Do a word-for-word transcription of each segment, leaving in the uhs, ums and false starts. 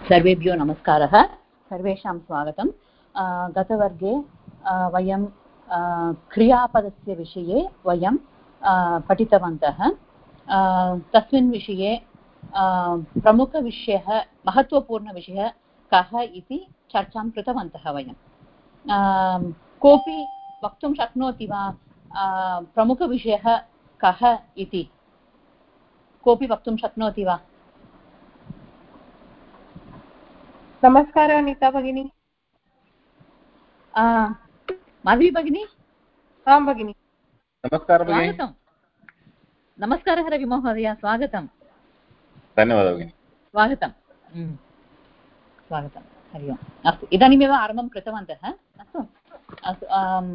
सर्वेभ्यो नमस्कारः। सर्वेषां स्वागतं। गतवर्गे वयं क्रियापदस्य विषये वयं पठितवन्तः। तस्मिन् विषये प्रमुखविषयः महत्त्वपूर्णविषयः कः इति चर्चां कृतवन्तः वयं। कोऽपि वक्तुं शक्नोति वा प्रमुखविषयः कः इति? कोऽपि वक्तुं शक्नोति वा? नमस्कारः नीता भगिनी। माधवी भगिनी। आं भगिनी। नमस्कारः भगिनी। स्वागतं। नमस्कारः रवि महोदय, स्वागतं। धन्यवादः भगिनी। स्वागतं स्वागतं। हरि ओम्। अस्तु, इदानीमेव आरम्भं कृतवन्तः। अस्तु अस्तु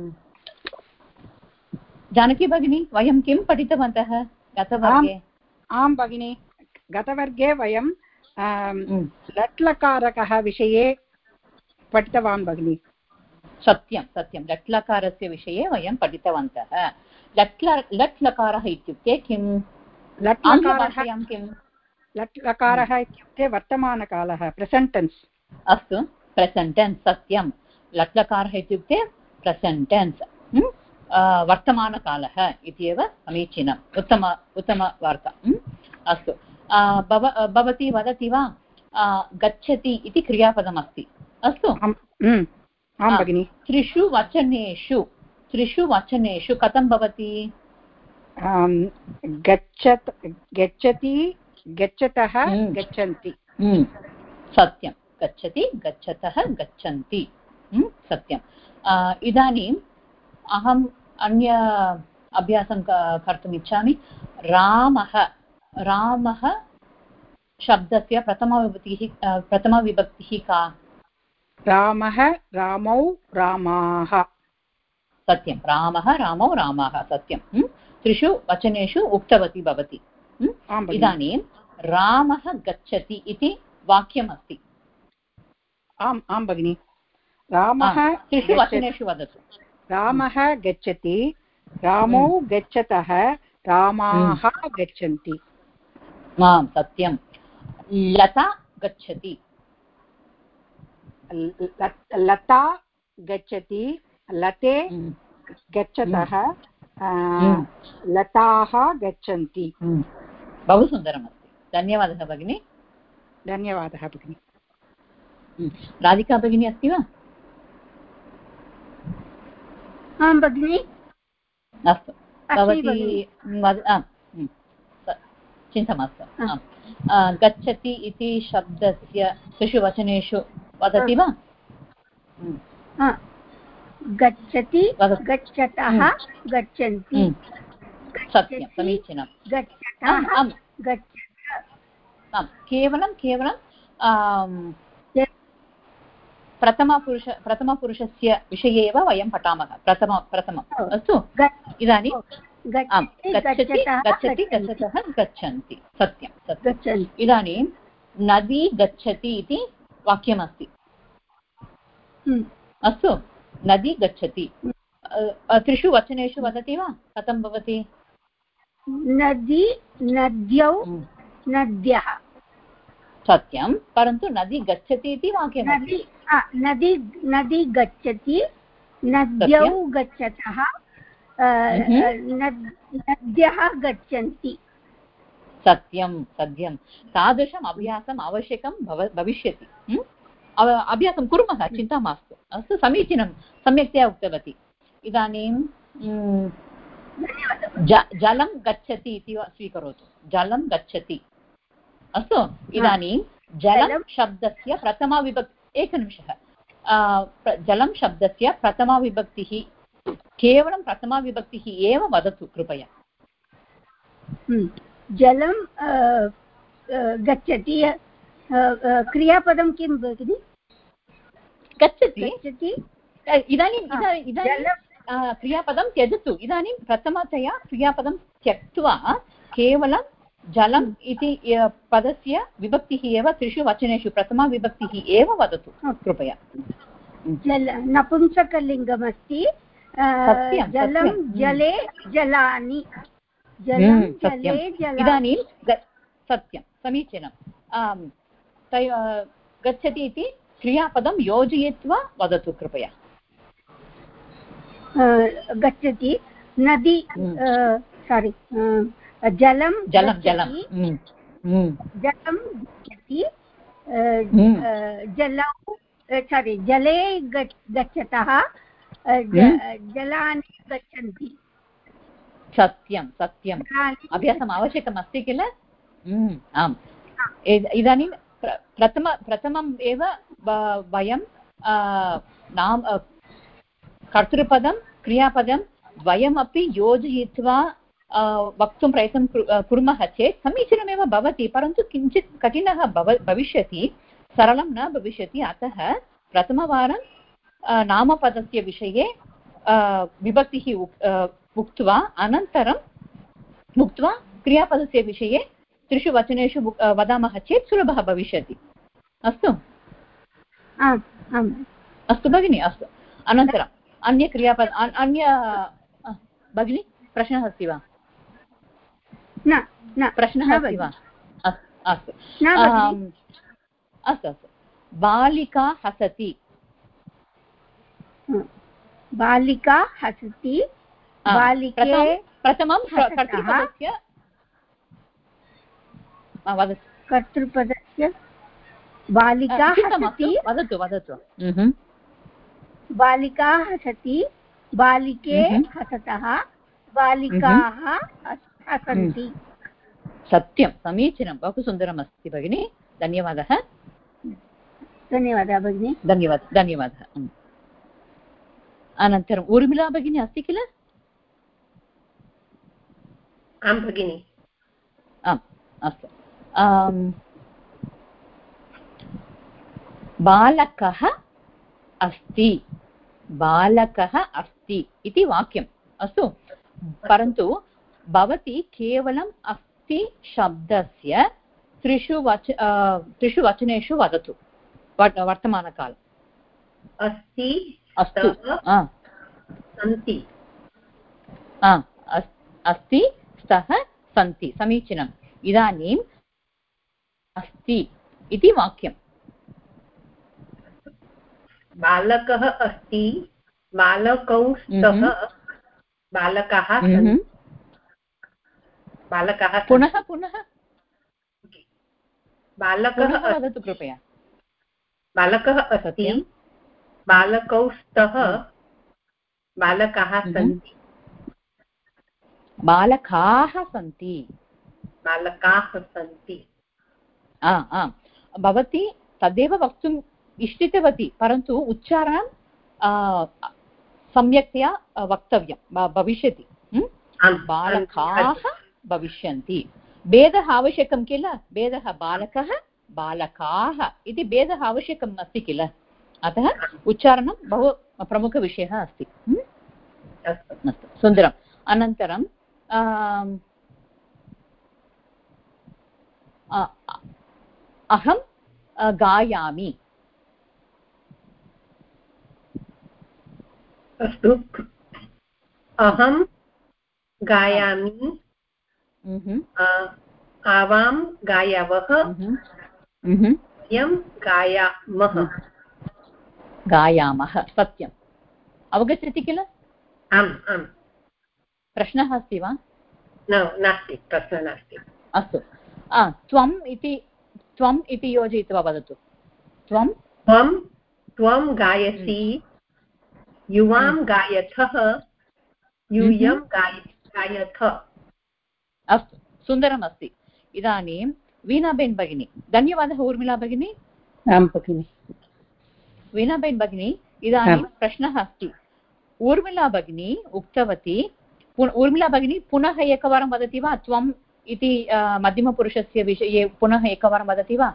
जानकी भगिनी, वयं किं पठितवन्तः गतवर्गे? आं भगिनी, गतवर्गे वयं लट्लकारकः विषये पठितवान् भगिनी। सत्यं सत्यं लट्लकारस्य विषये वयं पठितवन्तः। लट्ल लट्लकारः इत्युक्ते किं? लट्लकारः किं? लट्लकारः इत्युक्ते वर्तमानकालः, प्रेसेण्ट् टेन्स्। अस्तु, प्रेसेण्ट् टेन्स्। सत्यं, लट्लकारः इत्युक्ते प्रेसेण्ट् टेन्स्, वर्तमानकालः इत्येव समीचीनम्। उत्तम उत्तमवार्ता। अस्तु, भव भवती वदति वा गच्छति इति क्रियापदमस्ति? अस्तु। आं भगिनि। त्रिषु वचनेषु त्रिषु वचनेषु कथं भवति? गच्छत् गच्छति गच्छतः गच्छन्ति। सत्यं, गच्छति गच्छतः गच्छन्ति। सत्यम्। इदानीम् अहम् अन्य अभ्यासं कर्तुम् इच्छामि। रामः रामः शब्दस्य प्रथमविभक्तिः प्रथमविभक्तिः का? रामः, रामौ, रामाः। सत्यं, रामः, रामौ, रामाः। सत्यं। त्रिषु वचनेषु उक्तवती भवती। इदानीं रामः गच्छति इति वाक्यमस्ति। आम् आं भगिनि। रामः त्रिषु वचनेषु वदतु। रामः गच्छति, रामौ गच्छतः, रामाः गच्छन्ति। आम्, सत्यं। लता गच्छति। लता गच्छति, लते गच्छतः, लताः गच्छन्ति। बहु सुन्दरमस्ति। धन्यवादः भगिनी। धन्यवादः भगिनी। राधिका भगिनी अस्ति वा? आं भगिनि। अस्तु, भवती चिन्ता मास्तु। गच्छति इति शब्दस्य त्रिषु वचनेषु वदति वा? गच्छति, गच्छतः, गच्छन्ति। सत्यं, समीचीनं। केवलं केवलं प्रथमपुरुष प्रथमपुरुषस्य विषये एव वयं पठामः। प्रथम प्रथमम्। अस्तु, इदानीं गच्छति गच्छति गच्छतः गच्छन्ति। सत्यं सत्यम्। इदानीं नदी गच्छति इति वाक्यमस्ति। अस्तु, नदी गच्छति। त्रिषु वचनेषु वदति वा कथं भवति? नदी, नद्यौ, नद्यः। सत्यं, परन्तु नदी गच्छति इति वाक्यमस्ति। नदी नदी गच्छति, नद्यौ गच्छतः, नद्यः गच्छन्ति। सत्यं सत्यं। तादृशम् अभ्यासम् आवश्यकं भविष्यति। अभ्यासं कुर्मः, चिन्ता मास्तु। अस्तु, समीचीनं, सम्यक्तया उक्तवती। इदानीं जलं गच्छति इति स्वीकरोतु। जलं गच्छति। अस्तु, इदानीं जलं शब्दस्य प्रथमाविभक्ति एकनिमिषः। जलं शब्दस्य प्रथमाविभक्तिः केवलं प्रथमाविभक्तिः एव वदतु कृपया। जलं गच्छति, क्रियापदं किं भगिनि? गच्छति। इदानीं इदानीं क्रियापदं त्यजतु। इदानीं प्रथमतया क्रियापदं त्यक्त्वा केवलं जलम् इति पदस्य विभक्तिः एव त्रिषु वचनेषु प्रथमा विभक्तिः एव वदतु कृपया। जल नपुंसकलिङ्गमस्ति। जलं, जले, जलानि। जलं, जले, जलानि। इदानीं सत्यं, समीचीनं। गच्छति इति क्रियापदं योजयित्वा वदतु कृपया। गच्छति नदी सारी जलं जलं जलं जलं गच्छति जलौ सारी जले गच्छतः जलानि गच्छन्ति। सत्यं सत्यम् अभ्यासम् आवश्यकम् अस्ति किल? आम् इदानीं प्रथम प्रथमम् एव वयं नाम कर्तृपदं क्रियापदं द्वयमपि योजयित्वा वक्तुं प्रयत्नं कुर्मः चेत् समीचीनमेव भवति, परन्तु किञ्चित् कठिनः भव भविष्यति, सरलं न भविष्यति। अतः प्रथमवारं नामपदस्य विषये विभक्तिः उक्त्वा अनन्तरम् उक्त्वा क्रियापदस्य विषये त्रिषु वचनेषु वदामः चेत् सुलभः भविष्यति। अस्तु अस्तु भगिनि, अस्तु। अनन्तरम् अन्य क्रियापद अन्य भगिनि प्रश्नः अस्ति वा? न न प्रश्नः अस्ति वा? अस्तु अस्तु अस्तु बालिका हसति। बालिका हसति बालिके प्रथमं कर्तृपदस्य कर्तृपदस्य बालिका हसति वदतु वदतु बालिका हसति बालिके हसतः बालिकाः हसन्ति। सत्यं समीचीनं, बहु सुन्दरम् अस्ति भगिनि, धन्यवादः। धन्यवादः भगिनि। धन्यवादः धन्यवादः। अनन्तरम् ऊर्मिला भगिनी अस्ति किल? आं भगिनि। आम् अस्तु। बालकः अस्ति बालकः अस्ति इति वाक्यम् अस्तु, परन्तु भवती केवलम् अस्ति शब्दस्य त्रिषु वच त्रिषु वचनेषु वदतु वर्तमानकाल। अस्ति अस्तु सन्ति अस्ति स्तः सन्ति, समीचीनम्। इदानीम् अस्ति इति वाक्यम्। बालकः अस्ति बालकौ स्तः बालकाः सन्ति बालकाः पुनः पुनः बालकः वदतु कृपया। बालकः अस्ति बालकौ स्तः बालकाः सन्ति बालकाः सन्ति बालकाः सन्ति। आम् भवती तदेव वक्तुम् इष्टितवती, परन्तु उच्चारणं सम्यक्तया वक्तव्यं भविष्यति। बालकाः भविष्यन्ति, भेदः आवश्यकं किल? भेदः बालकः बालकाः इति भेदः आवश्यकम् अस्ति किल? अतः उच्चारणं बहु प्रमुखविषयः अस्ति। अस्तु सुन्दरम्। अनन्तरं अहं गायामि। अस्तु अहं गायामि आवां गायावः वयं गायामः गायामः। सत्यम् अवगच्छति किल? आम् आम्। प्रश्नः अस्ति वा? न नास्ति, प्रश्नः नास्ति। अस्तु त्वम् इति त्वम् इति योजयित्वा वदतु। त्वं त्वं त्वं गायसि युवां गायथः यूयं गायथ। अस्तु सुन्दरम् अस्ति। इदानीं वीणाबेन भगिनी। धन्यवादः ऊर्मिला भगिनी। आं भगिनि। वीणाबेन भगिनी इदानीं प्रश्नः अस्ति। ऊर्मिला भगिनी उक्तवती, ऊर्मिला भगिनी पुनः एकवारं वदति वा? त्वम् इति मध्यमपुरुषस्य विषये पुनः एकवारं वदति वा?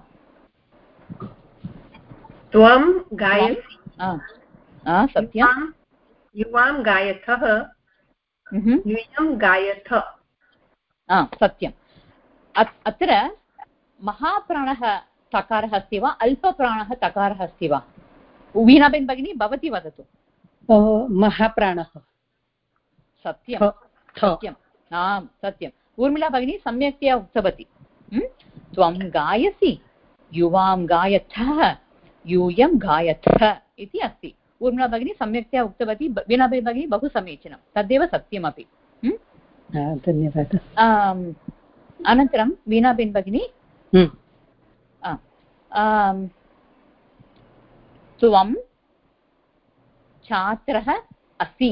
त्वं गायसि सत्यं युवां गायथः यूयं गायथ। सत्यम्। अत्र महाप्राणः तकारः अस्ति वा अल्पप्राणः तकारः अस्ति वा? वीणाबेन भगिनी भवती वदतु। महाप्राणः। सत्यं सत्यम्। आम् सत्यम्। ऊर्मिला भगिनी सम्यक्तया उक्तवती। त्वं गायसि युवां गायथः यूयं गायथ इति अस्ति। ऊर्मिला भगिनी सम्यक्तया उक्तवती, वीणा भगिनी बहु समीचीनं, तदेव सत्यमपि। धन्यवादः। अनन्तरं वीणाबेन् भगिनी, त्वं छात्रः असि।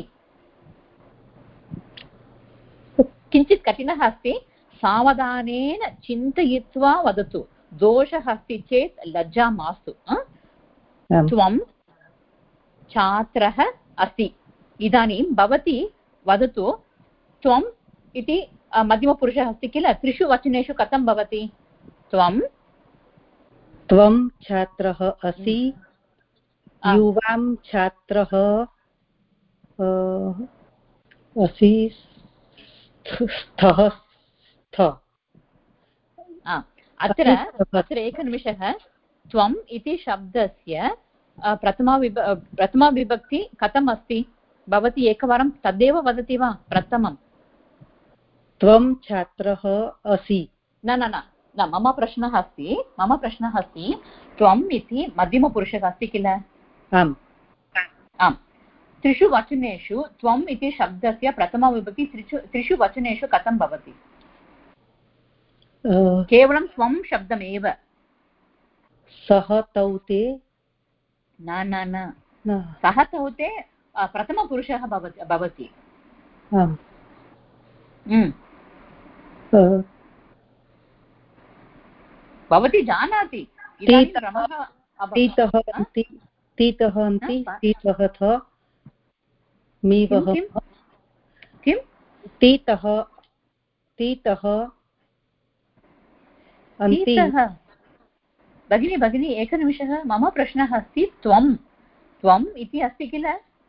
किञ्चित् कठिनः अस्ति, सावधानेन चिन्तयित्वा वदतु, दोषः अस्ति चेत् लज्जा मास्तु। त्वं छात्रः असि। इदानीं भवती वदतु, त्वम् इति मध्यमपुरुषः अस्ति किल, त्रिषु वचनेषु कथं भवति? त्वं त्वं छात्रः असि, युवां छात्रः असि, स्थः स्थ। अत्र अत्र एकनिमिषः। त्वम् इति शब्दस्य प्रथमा विभ प्रथमा विभक्ति कथम् अस्ति? भवती एकवारं तदेव वदति वा? प्रथमं त्वं छात्रः असि। न न न न मम प्रश्नः अस्ति मम प्रश्नः अस्ति त्वम् इति मध्यमपुरुषः अस्ति किल? आम् आम्। त्रिषु वचनेषु त्वम् इति शब्दस्य प्रथमा विभक्ति त्रिषु त्रिषु वचनेषु कथं भवति? केवलं त्वं शब्दमेव। सः तौ ते। न न न सः तौ ते प्रथमपुरुषः भवति। भवती जानाति। तीतः अन्ति, तीतः अन्ति, तीतः थ, मीवः। किं? तीतः तीतः अन्ति। भगिनी भगिनी एकनिमिषः, मम प्रश्नः अस्ति त्वं त्वम् इति अस्ति किल?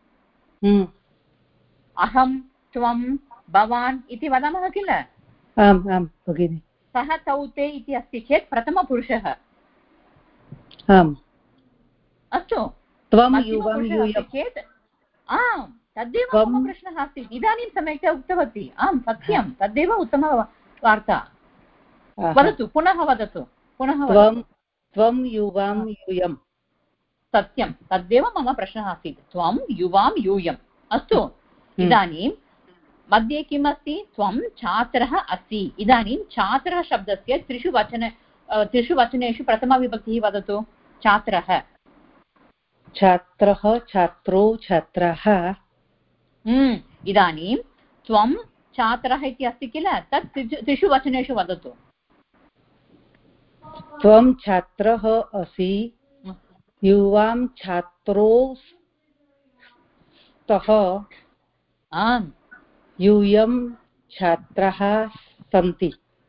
अहं त्वं भवान् इति वदामः किल? आम् आम् भगिनि। सः तौ ते इति अस्ति चेत् प्रथमपुरुषः। आम् अस्तु। त्वं युवं यूयं चेत् आम्, तदेव मम प्रश्नः अस्ति। इदानीं सम्यक्तया उक्तवती। आम् सत्यं, तदेव उत्तमवार्ता। वदतु, पुनः वदतु, पुनः वदतु। त्वं युवां यूयं। सत्यं, तदेव मम प्रश्नः आसीत्। त्वं युवां यूयम्। अस्तु। इदानीं मध्ये किम् अस्ति? त्वं छात्रः असि। इदानीं छात्रः शब्दस्य त्रिषु वचन त्रिषु वचनेषु प्रथमविभक्तिः वदतु। छात्रः। छात्रः, छात्रो, छात्राः। इदानीं त्वं छात्रः इति अस्ति किल, तत् त्रिषु वचनेषु वदतु। त्वं छात्रः असि, युवां छात्रो स्तः, आम्, यूयं छात्राः सन्ति।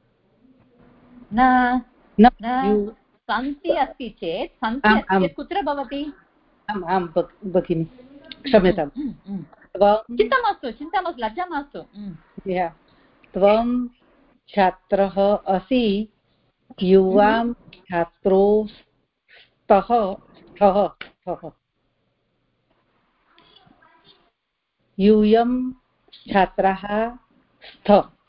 न न सन्ति अस्ति चेत् सन्ति अस्ति चेत् कुत्र भवति? आम् आम् भगिनि, क्षम्यताम्। चिन्ता मास्तु, चिन्ता मास्तु, लज्जा मास्तु। त्वं छात्रः असि, युवां छात्रो स्तः, यूयं छात्राः स्थ।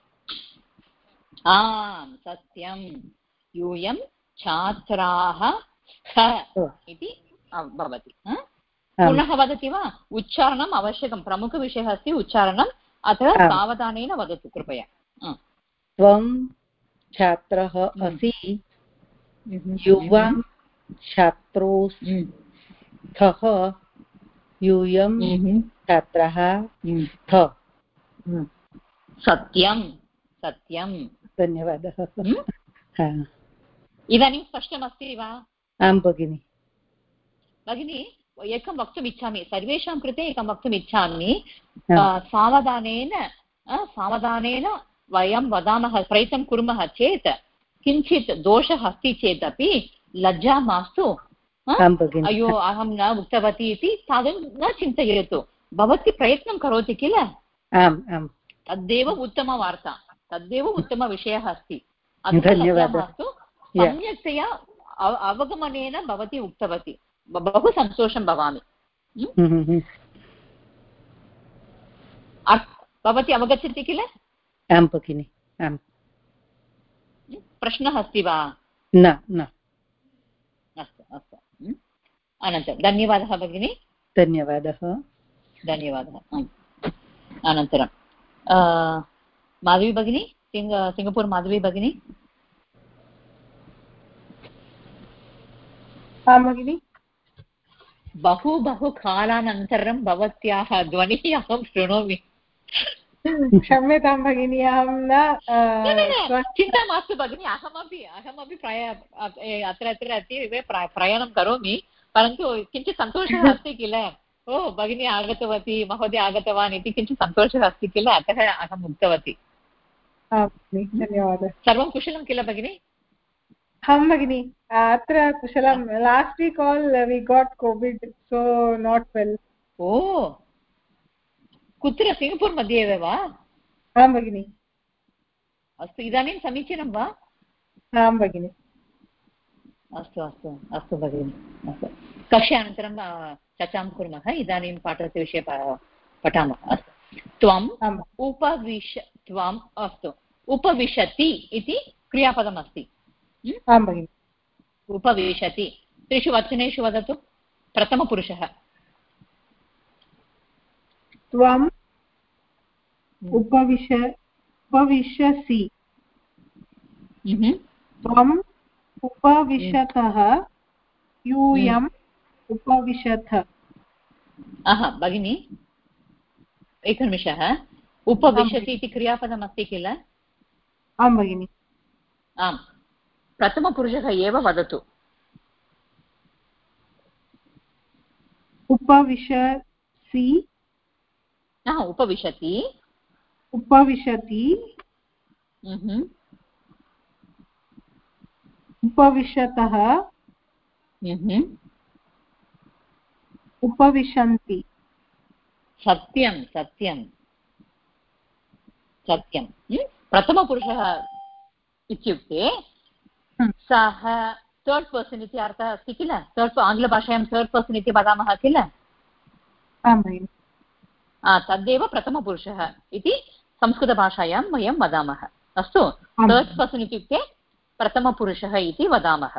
आम् सत्यं, यूयं छात्राः स्थ इति भवति। पुनः वदति वा? उच्चारणम् आवश्यकं, प्रमुखविषयः अस्ति उच्चारणम्। अतः सावधानेन वदतु कृपया। त्वं छात्रः असि, युवां छात्रो स्तः, यूयं छात्राः स्थ। सत्यं सत्यं। धन्यवादः। इदानीं स्पष्टमस्ति वा? आं भगिनि। भगिनी, एकं वक्तुम् इच्छामि, सर्वेषां कृते एकं वक्तुम् इच्छामि। सावधानेन सावधानेन वयं वदामः, प्रयत्नं कुर्मः चेत् किञ्चित् दोषः अस्ति चेदपि लज्जा मास्तु। अयो अहं न उक्तवती इति तादृशं न चिन्तयतु। भवती प्रयत्नं करोति किल? आम् आम्, तदेव उत्तमवार्ता, तदेव उत्तमविषयः अस्ति। धन्यवादः। सम्यक्तया अवगमनेन भवती उक्तवती, बहु सन्तोषं भवामि। भवती अवगच्छति किल? आं भगिनि। आम्। प्रश्नः अस्ति वा? न न। अस्तु अस्तु। अनन्तरं धन्यवादः भगिनी। धन्यवादः धन्यवादः। अनन्तरं माधवी भगिनी, सिङ्ग सिङ्गपूर् माधवी भगिनी। आं भगिनि। बहु बहु कालानन्तरं भवत्याः ध्वनिः अहं शृणोमि। क्षम्यतां भगिनी, अहं न। चिन्ता मास्तु भगिनि, अहमपि अहमपि प्राय अत्र अत्र अतीव प्रयाणं करोमि, परन्तु किञ्चित् सन्तोषः अस्ति किल। ओ भगिनी आगतवती, महोदय आगतवान् इति किञ्चित् सन्तोषः अस्ति किल, अतः अहम् उक्तवती। धन्यवादः। सर्वं कुशलं किल भगिनि? आं भगिनि, अत्र कुशलं। Last week all we got covid, so not well. ओ कुत्र? सिङ्गपूर् मध्ये एव वा? आं भगिनि। अस्तु, इदानीं समीचीनं वा? आं भगिनि। अस्तु अस्तु अस्तु भगिनि, अस्तु। कक्ष्यानन्तरं चर्चां कुर्मः। इदानीं पाठस्य विषये पठामः। अस्तु, त्वम् उपविश त्वम् अस्तु उपविशति इति क्रियापदमस्ति। आं भगिनि। उपविशति त्रिषु वचनेषु वदतु। प्रथमपुरुषः। त्वम् उपविश उपविशसि। त्वम् उपविशतः। यूयम् उपविशथ। आहा भगिनि, एकनिमिषः। उपविशति इति क्रियापदमस्ति किल? आं भगिनि। आम्, प्रथमपुरुषः एव वदतु। उपविशसि। उपविशति। उपविशति। उपविशतः। उपविशन्ति। सत्यं सत्यं सत्यं। प्रथमपुरुषः इत्युक्ते सः थर्ड् पर्सन् इति अर्थः अस्ति किल। थर्ड् आङ्ग्लभाषायां थर्ड् पर्सन् इति वदामः किल। आं भगिनि। तदेव प्रथमपुरुषः इति संस्कृतभाषायां वयं वदामः। अस्तु, थर्ड् पर्सन् इत्युक्ते प्रथमपुरुषः इति वदामः।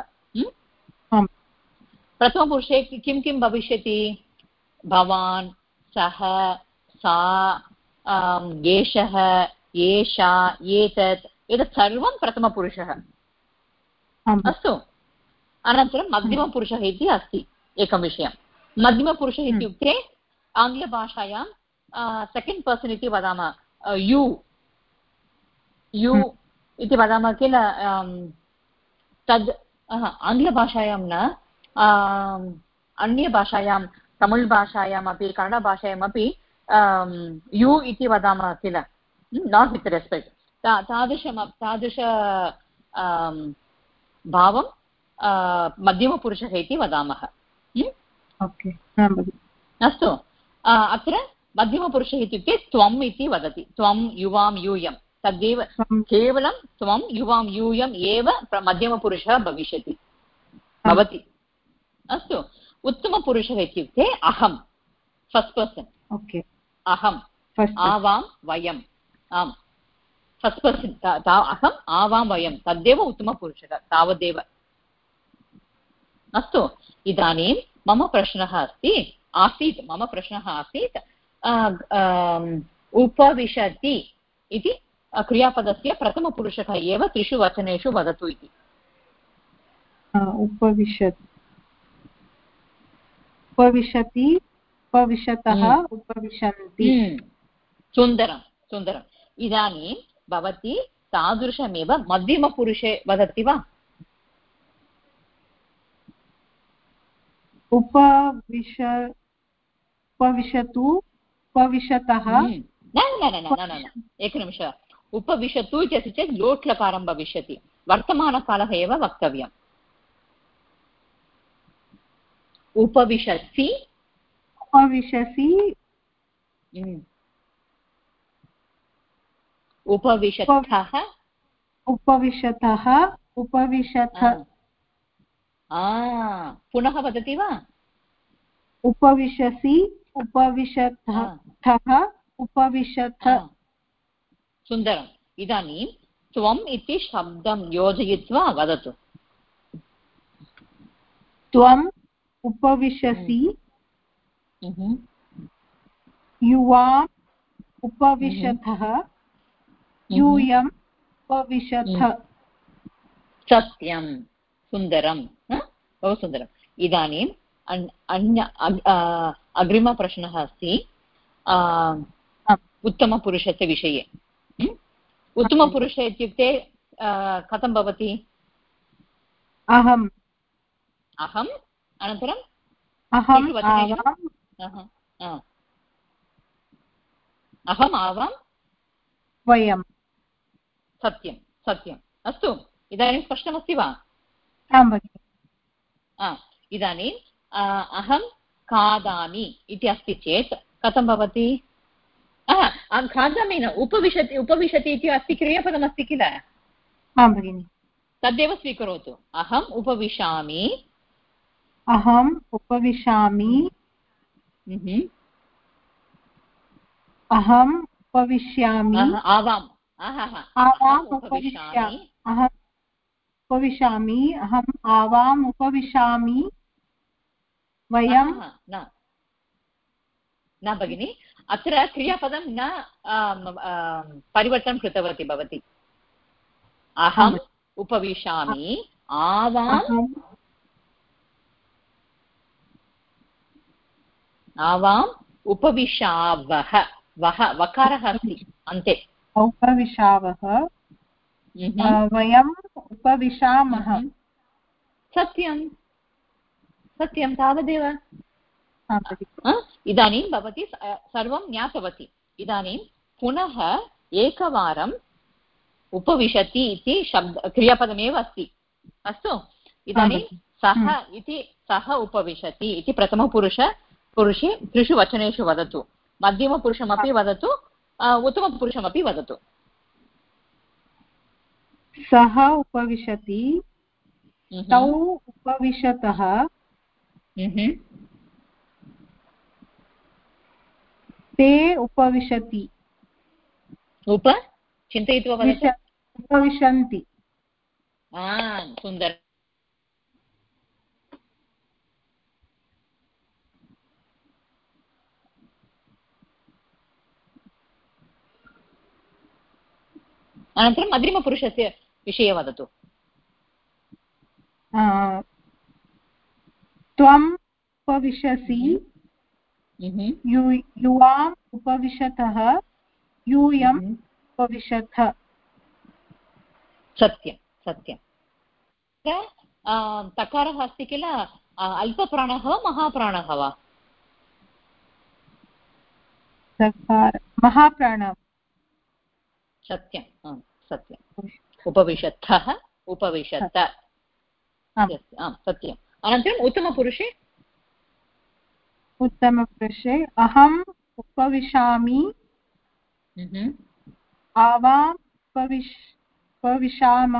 प्रथमपुरुषे किं किं भविष्यति? भवान्, सः, सा, एषः, एषा, एतत्, एतत् सर्वं प्रथमपुरुषः। अस्तु, अनन्तरं मध्यमपुरुषः इति अस्ति एकं विषयं। मध्यमपुरुषः इत्युक्ते आङ्ग्लभाषायां सेकेण्ड् पर्सन् इति वदामः। यु यु इति वदामः किल। तद् आङ्ग्लभाषायां न, अन्यभाषायां तमिळ् भाषायामपि कन्नडभाषायामपि यु इति वदामः किल। Not with respect. तादृशं तादृश भावं मध्यमपुरुषः इति वदामः। अस्तु, अत्र मध्यमपुरुषः इत्युक्ते त्वम् इति वदति। त्वं, युवां, यूयं, तदेव केवलं त्वं, युवां, यूयम् एव मध्यमपुरुषः भविष्यति भवति। अस्तु, उत्तमपुरुषः इत्युक्ते अहं, फस्ट् पर्सन्। अहम्, आवां, वयम्। आम्, फस्ट् पर्सन् अहम्, आवां, वयं, तदेव उत्तमपुरुषः, तावदेव। अस्तु, इदानीं मम प्रश्नः अस्ति आसीत् मम प्रश्नः आसीत् उपविशति इति क्रियापदस्य प्रथमपुरुषः एव त्रिषु वचनेषु वदतु इति। उपविशति, उपविशति, उपविशतः, उपविशन्ति। सुन्दरं सुन्दरम्। इदानीं भवती तादृशमेव मध्यमपुरुषे वदति वा? उपविश उपविशतु, उपविशतः। न न न न न एकनिमिषः। उपविशतु इति अस्ति चेत् लोट्लकारं भविष्यति। वर्तमानकालः एव वक्तव्यम्। उपविशसि, उपविशसि, उपविशतः, उपविशतः, उपविशथ। पुनः वदति वा? उपविशसि, उपविशतः, उपविशथ। सुन्दरम्। इदानीं त्वम् इति शब्दं योजयित्वा वदतु। त्वम् उपविशसि युवाम् उपविशतः यूयम् उपविशथ। सत्यं, सुन्दरं, बहु सुन्दरम्। इदानीम् अन्य अग्रिमप्रश्नः अस्ति उत्तमपुरुषस्य विषये। उत्तमपुरुष इत्युक्ते कथं भवति? अहम् अहम् अनन्तरम् अहम् अहम् आवां वयं। सत्यं सत्यम्। अस्तु, इदानीं स्पष्टमस्ति वा? आं भगिनि। इदानीम् अहं खादामि इति अस्ति चेत् कथं भवति? खादामि न, उपविशति उपविशति इति अस्ति, क्रियापदमस्ति किल? आं भगिनि। तदेव स्वीकरोतु। अहम् उपविशामि अहम् उपविशामि अहम् उपविश्यामि आवाम् आवाम् उपविशामि अहम् उपविशामि अहम् आवाम् उपविशामि वयं न भगिनि, अत्र क्रियापदं न परिवर्तनं कृतवती भवती। अहम् उपविशामि आवाम् आवाम् उपविशावः, वः वकारः अस्ति अन्ते। उपविशावः वयम् उपविशामः। सत्यं सत्यं, तावदेव। इदानीं भवती सर्वं ज्ञातवती। इदानीं पुनः एकवारम् उपविशति इति शब्द क्रियापदमेव अस्ति। अस्तु, इदानीं सः इति सः उपविशति इति प्रथमपुरुष पुरुषे त्रिषु वचनेषु वदतु। मध्यमपुरुषमपि वदतु, उत्तमपुरुषमपि वदतु। सः उपविशति, तौ उपविशतः, ते उपविशति। उप चिन्तयित्वा वदतु। उपविशन्ति। सुन्दरम्। अनन्तरम् अग्रिमपुरुषस्य विषये वदतु। त्वम् उपविशसि, युवाम् उपविशतः, यूयम् उपविशथ। सत्यं सत्यं। तकारः अस्ति किल, अल्पप्राणः वा महाप्राणः वा? महाप्राणः। सत्यं सत्यम्। उपविशतः उपविशत। सत्यम्। अनन्तरम् उत्तमपुरुषे उत्तमपुरुषे अहम् उपविशामि आवाम् उपविश उपविशाम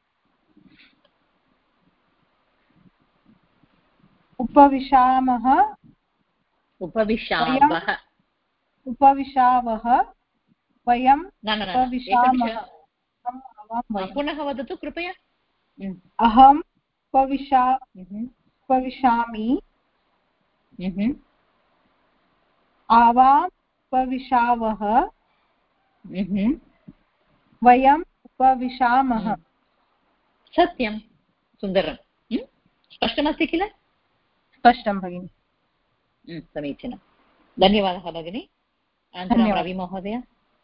उपविशामः उपविशावः उपविशावः वयं उपविशामः। पुनः वदतु कृपया। अहम् उपविशा उपविशामि आवाम् उपविशावः वयम् उपविशामः। सत्यं, सुन्दरं। स्पष्टमस्ति किल? स्पष्टं भगिनि। समीचीनं, धन्यवादः भगिनि। अनन्तरं रवि महोदय।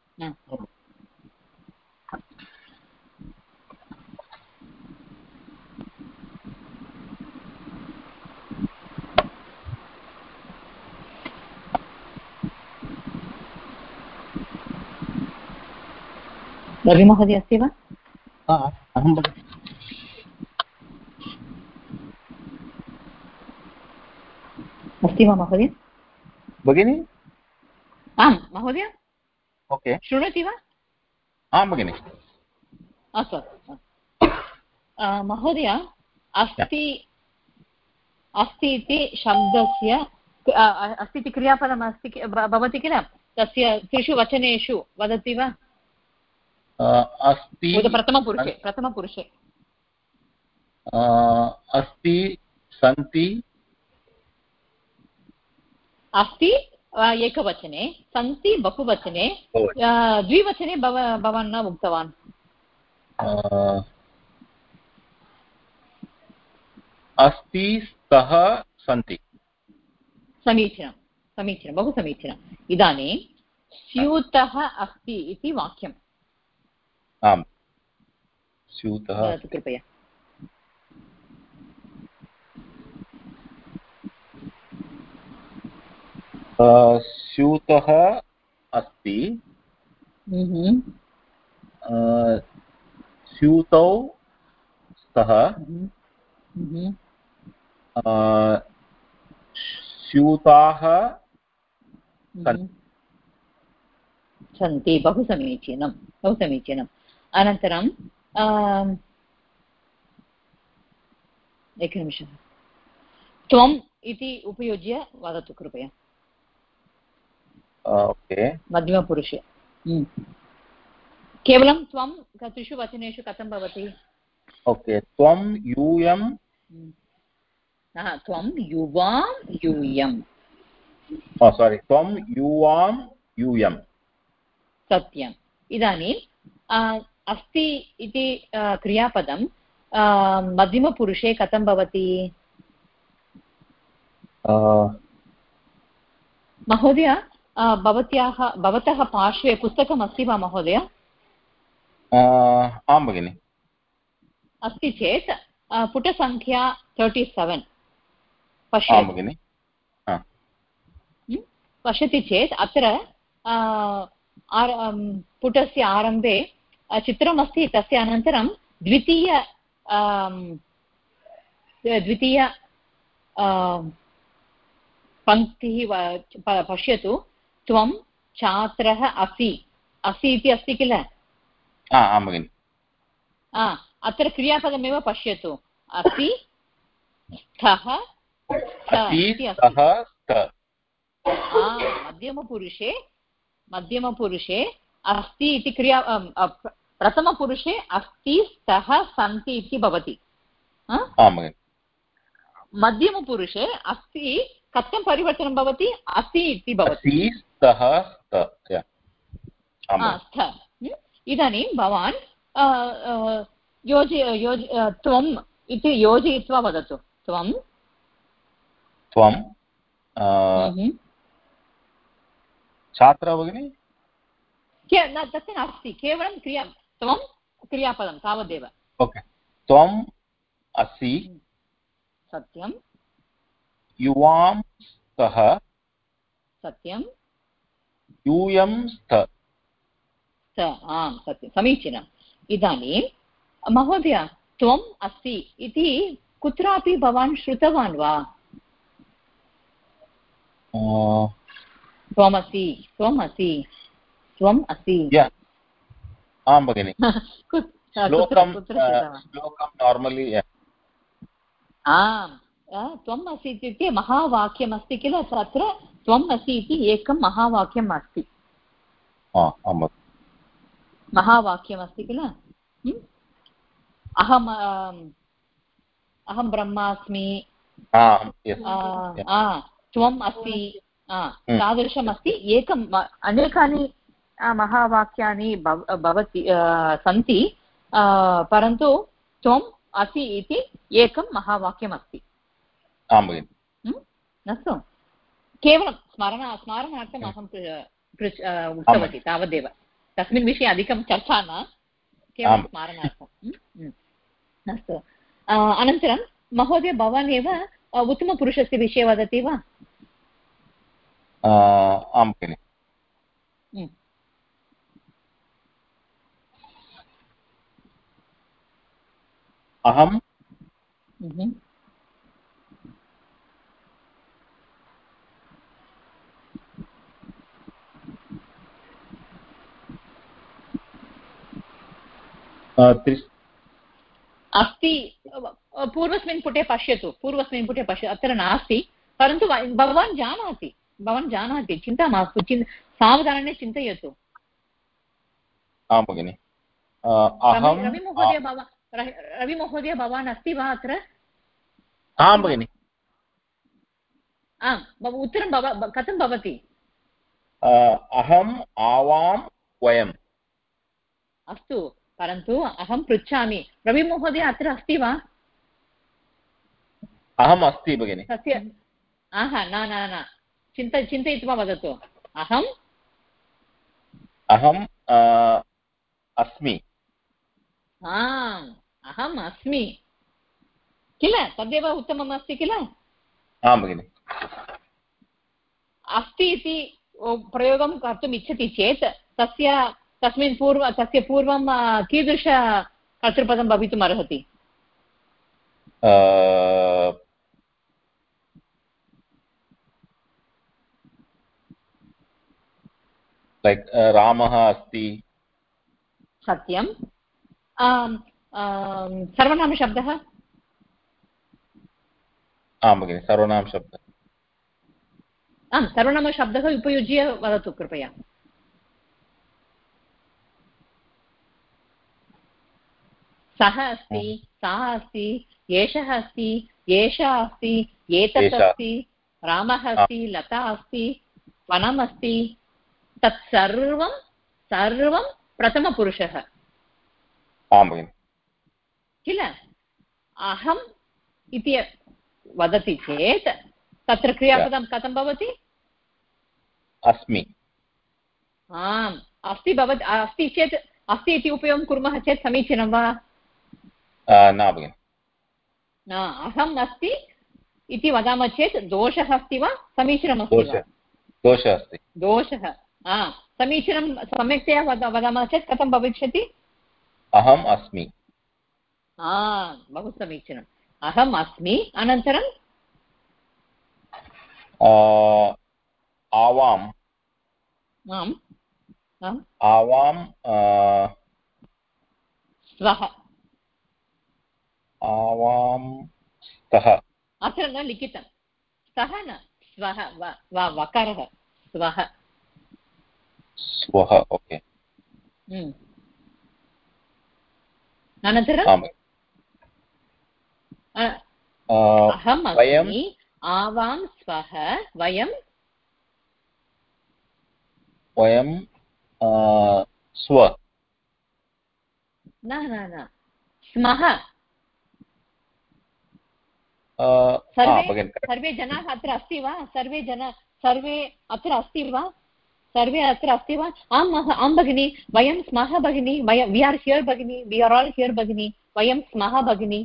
रवि महोदय अस्ति वा? अहं अस्ति वा महोदय? भगिनि? आम् महोदय। ओके, शृणोति वा? आं भगिनि। अस्तु महोदय, अस्ति अस्ति इति शब्दस्य अस्ति इति क्रियापदम् अस्ति भवति किल, तस्य त्रिषु वचनेषु वदति वा? अस्ति प्रथमपुरुषे प्रथमपुरुषे अस्ति, सन्ति, अस्ति एकवचने, सन्ति बहुवचने, द्विवचने भव भवान् न उक्तवान्। अस्ति स्तः सन्ति। समीचीनं समीचीनं बहु समीचीनम्। इदानीं स्यूतः अस्ति इति वाक्यम्। आम् स्यूतः कृपया। स्यूतः अस्ति, स्यूतौ स्तः, स्यूताः सन्ति। बहु समीचीनं बहु समीचीनम्। अनन्तरं एकनिमिषः, त्वम् इति उपयुज्य वदतु कृपया। ओके, मध्यमपुरुषे केवलं त्वं त्रिषु वचनेषु कथं भवति? ओके, त्वं यूयं, त्वं युवां यूयं, सारी त्वं युवां यूयं। सत्यम्। इदानीं अस्ति इति क्रियापदं मध्यमपुरुषे कथं भवति? महोदय, भवत्याः भवतः पार्श्वे पुस्तकम् अस्ति वा महोदय? आं भगिनि। अस्ति चेत् पुटसङ्ख्या तर्टि सेवेन् पश्यति पश्यति चेत् अत्र पुटस्य आरम्भे चित्रमस्ति, तस्य अनन्तरं द्वितीय द्वितीय पङ्क्तिः पश्यतु। त्वं छात्रः असि, असि इति अस्ति किल? आं भगिनि। अत्र क्रियापदमेव पश्यतु, असि स्थः मध्यमपुरुषे मध्यमपुरुषे अस्ति इति क्रिया, प्रथमपुरुषे अस्ति स्तः सन्ति इति भवति। मध्यमपुरुषे अस्ति कथं परिवर्तनं भवति? असि इति भवति। इदानीं भवान् योजि योजि त्वम् इति योजयित्वा वदतु। त्वं त्वं छात्रः भगिनि? तस्य नास्ति, केवलं क्रिया, त्वं क्रियापदं तावदेव। ओके, त्वम् असि, सत्यं, युवां स्तः, सत्यं, यूयं स्त, आम् सत्यं, समीचीनम्। इदानीं महोदय, त्वम् अस्ति इति कुत्रापि भवान् श्रुतवान् वा? त्वमसि त्वमसि त्वम् असि। आं भगिनि। श्लोकं नार्मलि। आम्, त्वम् अस्ति इत्युक्ते महावाक्यमस्ति किल, तत्र त्वम् अस्ति इति एकं महावाक्यम् अस्ति। महावाक्यमस्ति किल। अहम् अहं ब्रह्मास्मि, त्वम् अस्ति, तादृशमस्ति। एकम् अनेकानि महावाक्यानि भवति सन्ति, परन्तु त्वम् असि इति एकं महावाक्यमस्ति। अस्तु, केवलं स्मरण स्मारणार्थम् अहं उक्तवती, तावदेव। तस्मिन् विषये अधिकं चर्चा न, केवलं स्मारणार्थम्। अस्तु, अनन्तरं महोदय, भवान् एव उत्तमपुरुषस्य विषये वदति वा? आं भगिनि। अहं अस्ति, पूर्वस्मिन् पुटे पश्यतु, पूर्वस्मिन् पुटे पश्य, अत्र नास्ति, परन्तु भवान् जानाति, भवान् जानाति, चिन्ता मास्तु, चिन् सावधानेन चिन्तयतु। आं भगिनि। रविमहोदय भवान् रविमहोदय भवान् अस्ति वा अत्र? आं भगिनि। आम् उत्तरं कथं भवति? अहम् आवां वयम्। अस्तु, परन्तु अहं पृच्छामि, रवि महोदय अत्र अस्ति वा? अहम् अस्ति भगिनि। तस्य आहा न न न चिन्त चिन्तयित्वा वदतु। अहम् अहम् अस्मि। आम् अहम् अस्मि किल, तदेव उत्तमम् अस्ति किल? आं भगिनि। अस्ति इति प्रयोगं कर्तुम् इच्छति चेत् तस्य तस्मिन् पूर्व तस्य पूर्वं कीदृश कर्तृपदं भवितुम् अर्हति? लैक् रामः अस्ति। सत्यं। सर्वनामशब्दः? आं भगिनि, सर्वनामशब्दः। आम्, सर्वनामशब्दः उपयुज्य वदतु कृपया। सः अस्ति, सा अस्ति, एषः अस्ति, एषा अस्ति, एतत् अस्ति, रामः अस्ति, लता अस्ति, वनम् अस्ति, तत् सर्वं सर्वं प्रथमपुरुषः। आं भगिनि। किल? अहम् इति वदति चेत् तत्र क्रियापदं कथं भवति? अस्मि। आम्, अस्ति भवति। अस्ति चेत् अस्ति इति उपयोगं कुर्मः चेत् समीचीनं वा? न भगिनि। अहम् अस्ति इति वदामः चेत् दोषः अस्ति वा समीचीनमस्ति वा? दोषः अस्ति। दोषः। समीचीनं सम्यक्तया वदामः चेत् कथं भविष्यति? अहम् अस्मि। बहु समीचीनम्। अहम् अस्मि। अनन्तरं आवाम्। आम् आवां स्वः। आवां स्तः। अत्र न लिखितं स्तः न स्वः वा वकारः स्वः। स्वः ओके। अनन्तरम् अहम् अस्मि, आवां स्वः, वयं वयं स्व न न न स्मः। सर्वे सर्वे जनाः अत्र अस्ति वा? सर्वे जनाः सर्वे अत्र अस्ति वा? सर्वे अत्र अस्ति वा? आम् आं भगिनि, वयं स्मः भगिनि, वयं वि आर् हियर् भगिनि, वि आर् आल् हियर् भगिनि, वयं स्मः भगिनि।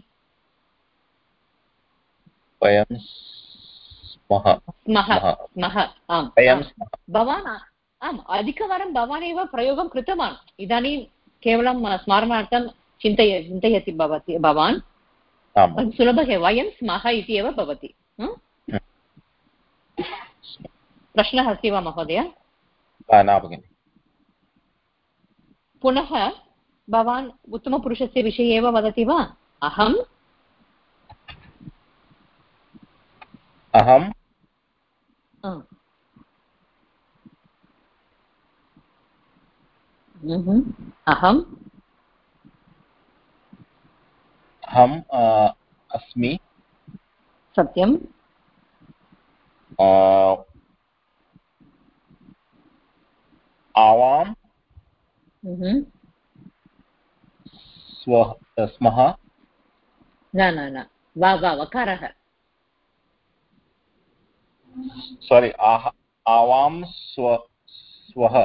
वयं स्मः स्मः स्मः आम्। भवान् आम् अधिकवारं भवान् एव प्रयोगं कृतवान्, इदानीं केवलं स्मरणार्थं चिन्तय चिन्तयति भवति भवान्। सुलभः, वयं स्मः इति एव भवति। प्रश्नः अस्ति वा महोदय? न भगिनि। पुनः भवान् उत्तमपुरुषस्य विषये एव वदति वा? अहम् अहम् अहम् अहम् अस्मि। सत्यम्। आवां स्मः। न न न वा वा वकारः। सोरि, आवां स्व स्वः।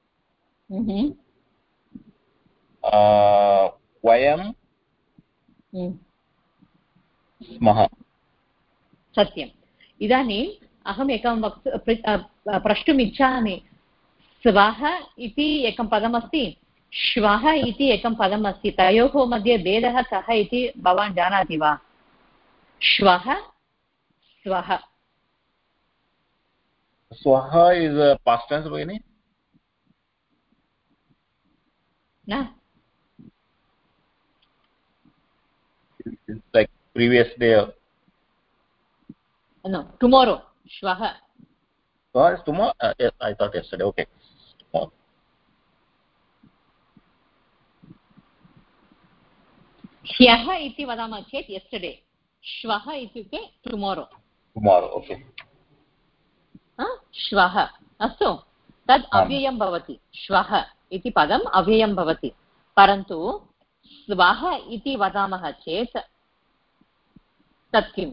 वयं स्मः। सत्यम्। इदानीम् अहम् एकं वक्तुं प्रष्टुम् इच्छामि। स्वः इति एकं पदमस्ति, श्वः इति एकं पदम् अस्ति, तयोः मध्ये भेदः कः इति भवान् जानाति वा? श्वः स्वः। स्वः इस् पास्ट् टेन्स् भगिनि? न, like previous day. No, tomorrow. Shvah. Oh, it's tomorrow. Uh, yes, I thought yesterday. Okay. Tomorrow. ह्यः इति वदामः चेत् yesterday. श्वः इत्युक्ते tomorrow. Tomorrow. Okay. श्वः अस्तु तद् अव्ययं भवति श्वः इति पदम् अव्ययं भवति परन्तु स्वः इति वदामः चेत् तत् किम्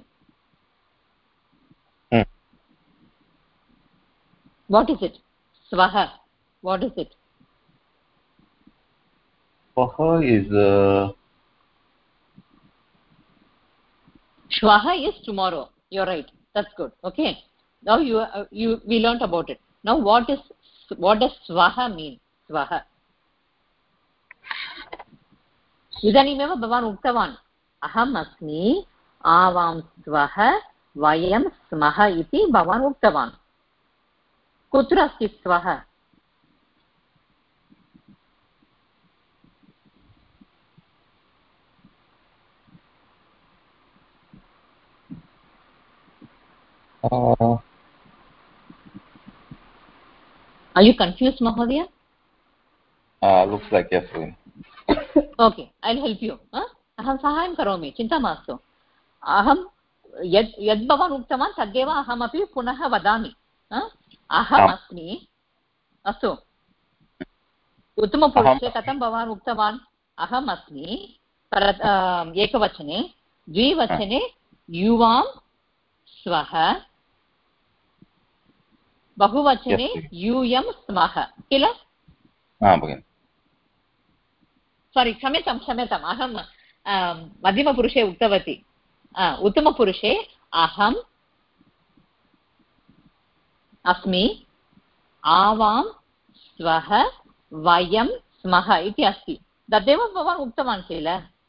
what is it swah what is it swah is uh... shwah is tomorrow you're right that's good okay now you uh, you we learned about it now what is what does swah mean swah इदानीमेव भवान् उक्तवान् अहम् अस्मि आवां स्वः वयं स्मः इति भवान् उक्तवान् कुत्र अस्ति स्वः Are you confused, Mahodaya? Uh, looks like yes. Okay, I'll help you. अहं साहाय्यं करोमि चिन्ता मास्तु अहं यद् यद् भवान् उक्तवान् तदेव अहमपि पुनः वदामि अहम् अस्मि अस्तु उत्तमपुरुषे कथं भवान् उक्तवान् अहम् अस्मि एकवचने द्विवचने युवां स्वः बहुवचने यूयं स्मः किल सारी क्षम्यतां क्षम्यताम् अहं मध्यमपुरुषे उक्तवती उत्तमपुरुषे अहम् अस्मि आवां स्वः वयं स्मः इति अस्ति तदेव भवान् उक्तवान् किल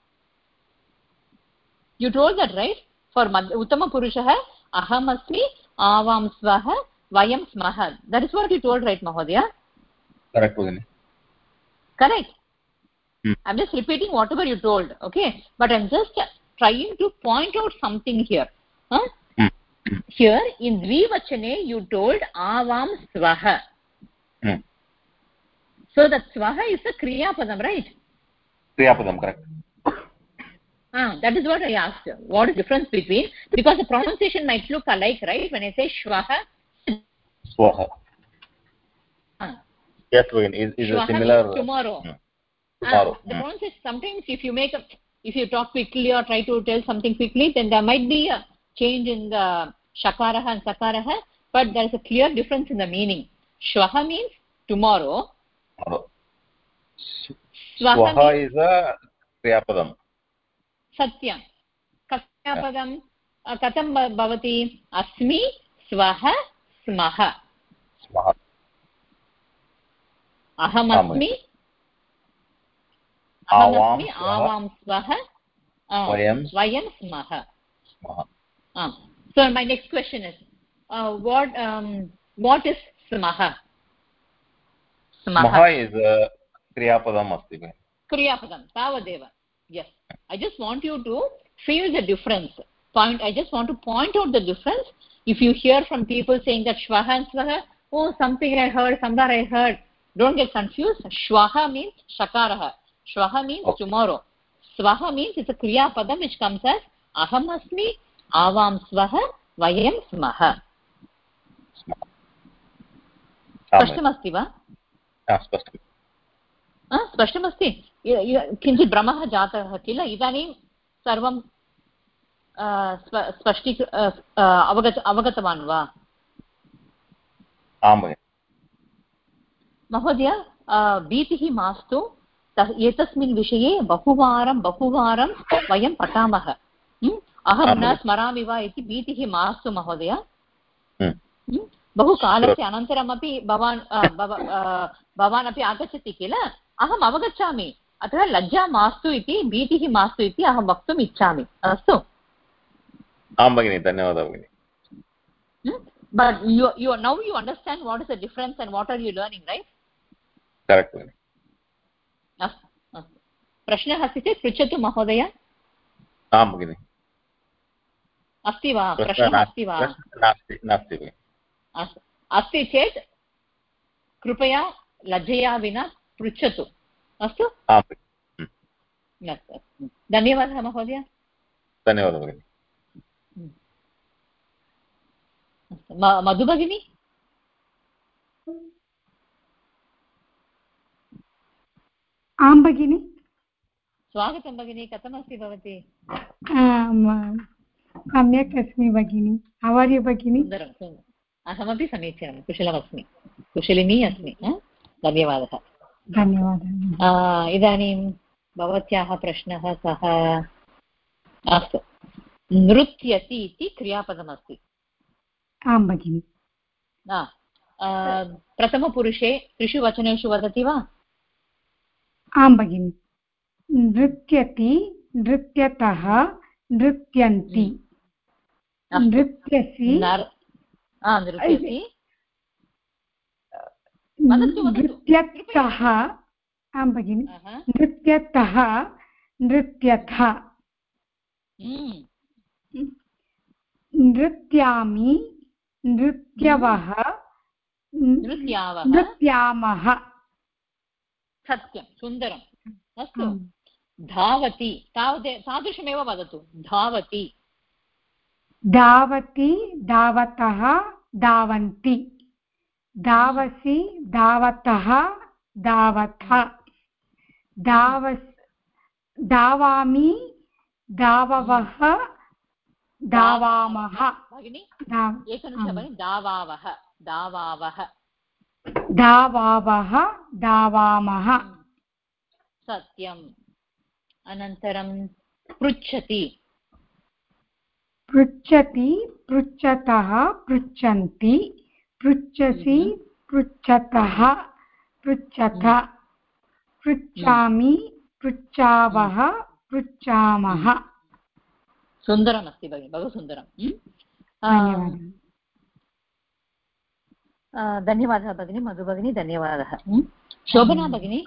you told that right for उत्तमपुरुषः अहम् अस्मि आवां स्वः वयं स्मः that is what you told right महोदय करेक्ट भगिनी correct I'm just repeating whatever you told okay but I'm just trying to point out something here huh? mm. here in dvivachane you told avam swah mm. so that swah is a kriya padam right kriya padam correct ah that is what I asked what is the difference between because the pronunciation might look alike right when I say shwah swah ah. yes is, is a similar tomorrow mm. Uh, the pronunciation sometimes if you make a if you talk quickly or try to tell something quickly then there might be a change in the shakarah and sakarah but there is a clear difference in the meaning shwaha means tomorrow swaha is a kriya padam satyam kriya padam katham bhavati asmi swah smah smah aham asmi अहमस्मि आवां स्वः वयं स्मः so my next question is uh, what um, what is smah smah is a kriya padam asti kriya padam tavadeva yes I just want you to feel the difference point I just want to point out the difference if you hear from people saying that shwah and swah oh something I heard somewhere I heard don't get confused shwah means shakarah shwah means okay. tomorrow swah means it's a kriya padam which comes as aham asmi avam swah vayam smah स्पष्टमस्ति वा स्पष्टमस्ति किञ्चित् भ्रमः जातः किल इदानीं सर्वं स्पष्टी अवगत अवगतवान् वा आम् महोदय भीतिः मास्तु एतस्मिन् विषये बहुवारं बहुवारं वयं पठामः अहं न स्मरामि वा इति भीतिः मास्तु महोदय बहु कालस्य अनन्तरमपि भवान् भवान् अपि आगच्छति किल अहम् अवगच्छामि अतः लज्जा मास्तु इति भीतिः मास्तु इति अहं वक्तुम् इच्छामि अस्तु आं भगिनि धन्यवादः भगिनि but you you now you understand what is the difference and what are you learning right correct भगिनि अस्तु अस्तु प्रश्नः अस्ति चेत् पृच्छतु महोदय आं भगिनि अस्ति वा प्रश्नः अस्ति वा नास्ति नास्ति भगिनि अस्तु अस्ति चेत् कृपया लज्जया विना पृच्छतु अस्तु अस्तु धन्यवादः महोदय धन्यवादः भगिनि मधु भगिनी आं भगिनि। स्वागतं भगिनि, कथमस्ति भवती? सम्यक् अस्मि भगिनि। हाउ आर् यु भगिनि? सुन्दरं, अहमपि समीचीनं, कुशलमस्मि, कुशलिनी अस्मि। धन्यवादः। धन्यवादः। इदानीं भवत्याः प्रश्नः कः? अस्तु, नृत्यति इति क्रियापदमस्ति। आं भगिनि। प्रथमपुरुषे त्रिषु वचनेषु वदति वा? आं भगिनि। नृत्यति, नृत्यतः, नृत्यन्ति, नृत्यसि, नृत्यसि, नृत्यतः। आं भगिनि। नृत्यतः, नृत्यथ, नृत्यामि, नृत्यवः, नृत्यामः। सत्यं, सुन्दरम्। अस्तु, धावति, तावत् तादृशमेव वदतु। धावति, धावति, धावतः, धावन्ति, धावसि, धावतः, धावथ, धावस्, धावामि, धाववः, धावामः। भगिनि एकनिमिषं भगिनि, धावावः, धावावः, धावावः, धावामः। सत्यम्। अनन्तरं पृच्छति, पृच्छति, पृच्छतः, पृच्छन्ति, पृच्छसि, पृच्छतः, पृच्छथ, पृच्छामि, पृच्छावः, पृच्छामः। सुन्दरमस्ति भगिनि, बहु सुन्दरं। धन्यवादः भगिनि, मधु भगिनी, धन्यवादः। शोभना भगिनी।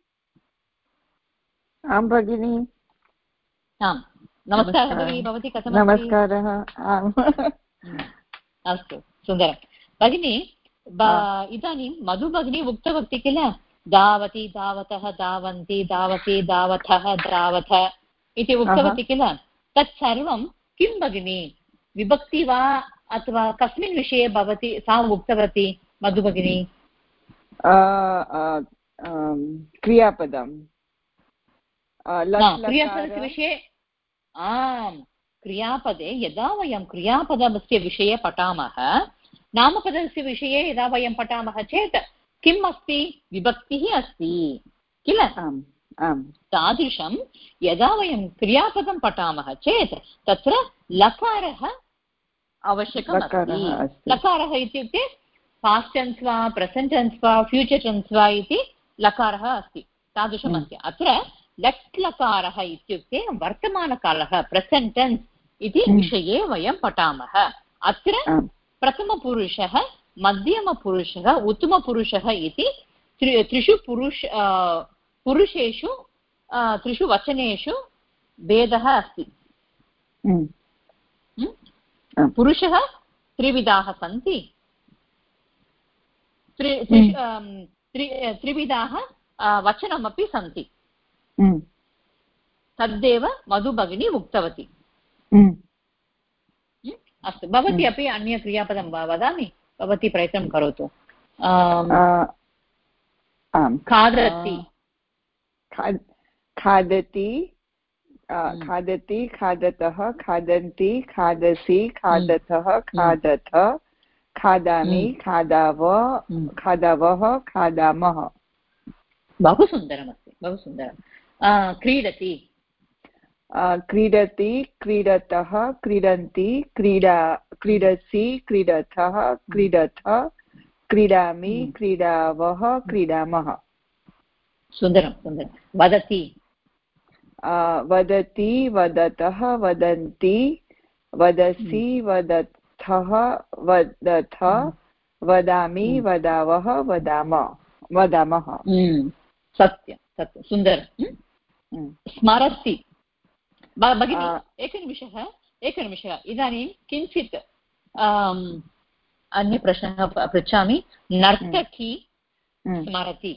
आं भगिनि। आम्, नमस्कारः भगिनी, भवती कथमस्ति? नमस्कारः। अस्तु, सुन्दरं भगिनी। इदानीं मधु भगिनी उक्तवती किल, धावति, धावतः, धावन्ति, धावति, धावथः, धावथ इति उक्तवती किल, तत् सर्वं किं भगिनी? विभक्ति वा अथवा कस्मिन् विषये भवती सा उक्तवती मधु भगिनी? क्रियापदं, क्रियापदस्य विषये। आम्, क्रियापदे यदा वयं क्रियापदस्य विषये पठामः, नामपदस्य विषये यदा वयं पठामः चेत् किम् अस्ति? विभक्तिः अस्ति किल? आम् आम्। तादृशं यदा वयं क्रियापदं पठामः चेत् तत्र लकारः आवश्यकम् अस्ति। लकारः इत्युक्ते पास्ट् टेन्स् वा, प्रेसेण्ट् टेन्स् वा, फ्यूचर् टेन्स् वा इति लकारः अस्ति। तादृशम् अस्ति। अत्र लट् लकारः इत्युक्ते वर्तमानकालः, प्रेसेण्ट् टेन्स् इति विषये वयं पठामः। अत्र प्रथमपुरुषः, मध्यमपुरुषः, उत्तमपुरुषः इति त्रिषु पुरुष पुरुषेषु त्रिषु वचनेषु भेदः अस्ति। पुरुषः त्रिविधाः सन्ति, त्रिविधाः वचनमपि सन्ति। तद्देव मधु भगिनी उक्तवती। अस्तु, भवती अपि अन्य क्रियापदं वदामि, भवती प्रयत्नं करोतु। खादति, खादति, खादति, खादतः, खादन्ति, खादसि, खादतः, खादथ, खादामि, खादाव, खादावः, खादामः। बहु सुन्दरमस्ति, बहु सुन्दरं। क्रीडति, क्रीडति, क्रीडतः, क्रीडन्ति, क्रीडा, क्रीडसि, क्रीडथः, क्रीडथ, क्रीडामि, क्रीडावः, क्रीडामः। सुन्दरं, सुन्दरं। वदति, वदति, वदतः, वदन्ति, वदसि, वदथः, वदथ, वदामि, वदावः, वदामः, वदामः। सत्यं, सत्यं, सुन्दरं। स्मरति भगिनी, एकनिमिषः एकनिमिषः इदानीं किञ्चित् अन्यप्रश्नः पृच्छामि। नर्तकी स्मरति,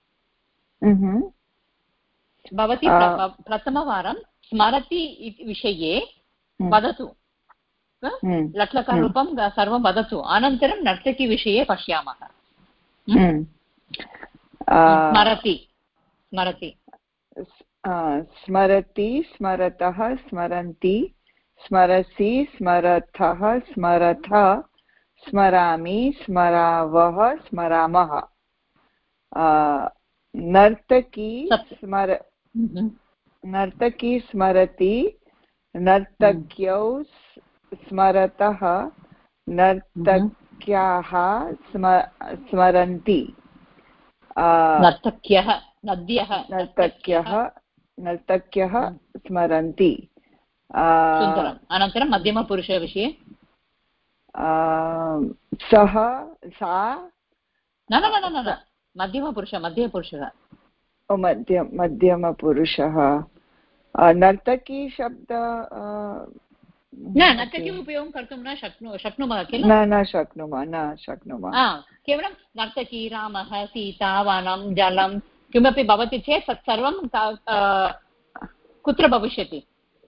भवती प्रथमवारं स्मरति इति विषये वदतु, लट्लकाररूपं सर्वं वदतु, अनन्तरं नर्तकी विषये पश्यामः। स्मरति, स्मरति, स्मरति स्मरतः स्मरन्ति स्मरसि स्मरथः स्मरथ स्मरामि स्मरावः स्मरामः नर्तकी स्मर नर्तकी स्मरति नर्तक्यौ स्मरतः नर्तक्याः स्मरन्ति नर्तक्यः नद्यः नर्तक्यः नर्तक्यः स्मरन्ति अनन्तरं मध्यमपुरुषविषये सः सा न न न न मध्यमपुरुष मध्यपुरुषः मध्य मध्यमपुरुषः नर्तकी शब्द न नर्तकी उपयोगं कर्तुं न शक्नु शक्नुमः किल न न शक्नुमः न शक्नुमः केवलं नर्तकी रामः सीता वनं जलं किमपि भवति चेत् तत् सर्वं कुत्र भविष्यति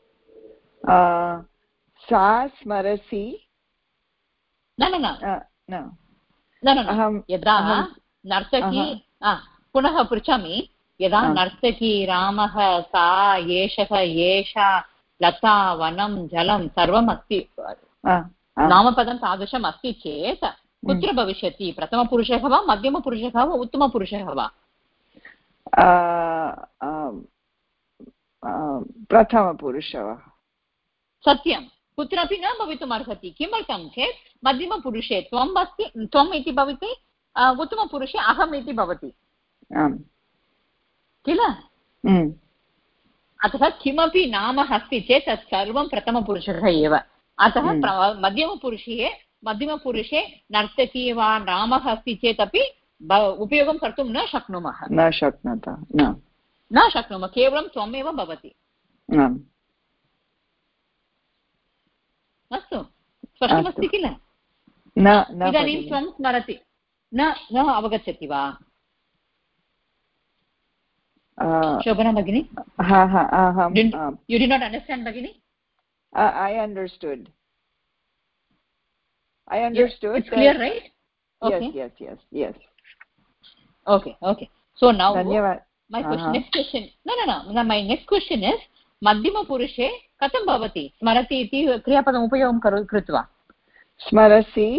सा स्मरसि न न न न यदा नर्तकी पुनः पृच्छामि यदा नर्तकी रामः सा एषः एषा लता वनं जलं सर्वम् अस्ति नामपदं तादृशम् अस्ति चेत् कुत्र भविष्यति प्रथमपुरुषः वा मध्यमपुरुषः वा उत्तमपुरुषः वा प्रथमपुरुषः सत्यं कुत्रापि न भवितुम् अर्हति किमर्थं चेत् मध्यमपुरुषे त्वम् अस्ति त्वम् इति भवति उत्तमपुरुषे अहम् इति भवति किल अतः किमपि नाम अस्ति चेत् तत् सर्वं प्रथमपुरुषः एव अतः मध्यमपुरुषे मध्यमपुरुषे नर्तकी वा नामः अस्ति चेत् अपि उपयोगं कर्तुं न शक्नुमः न शक्नुमः न शक्नुमः केवलं त्वमेव भवति अस्तु स्पष्टमस्ति किल इदानीं त्वं स्मरति न न अवगच्छति वा शोभना भगिनी यू डिड नॉट अंडरस्टैंड भगिनी I understood I understood it's clear right okay. yes yes yes yes okay okay so now Dhanyavad. my question, next question no no no my next question is मध्यम पुरुषे कथं भवति स्मरति इति क्रियापदम् उपयोगं कृत्वा स्मरसि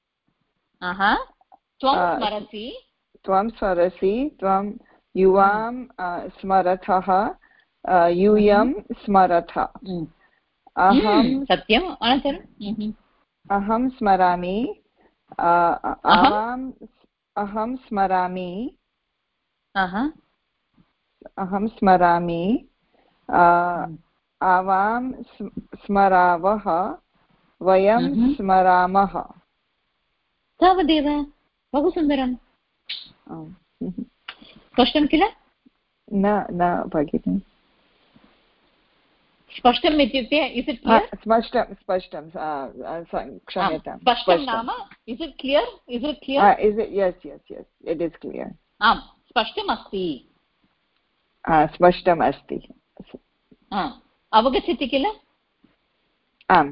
त्वं स्मरसि त्वं स्मरसि त्वं युवां स्मरथः यूयं स्मरथ अहं सत्यम् अनन्तरम् अहं स्मरामि अहम् अहं स्मरामि अहं स्मरामि आवां स्मरावः वयं स्मरामः तावदेव बहु सुन्दरं स्पष्टं किल न न भगिनि स्पष्टम् इत्युक्ते इस् इट् क्लियर् स्पष्टं स्पष्टं क्षम्यतां स्पष्टं नाम is it clear is it clear is it yes yes yes it is clear आम् स्पष्टम् अस्ति स्पष्टम् अस्ति अवगच्छति किल आम्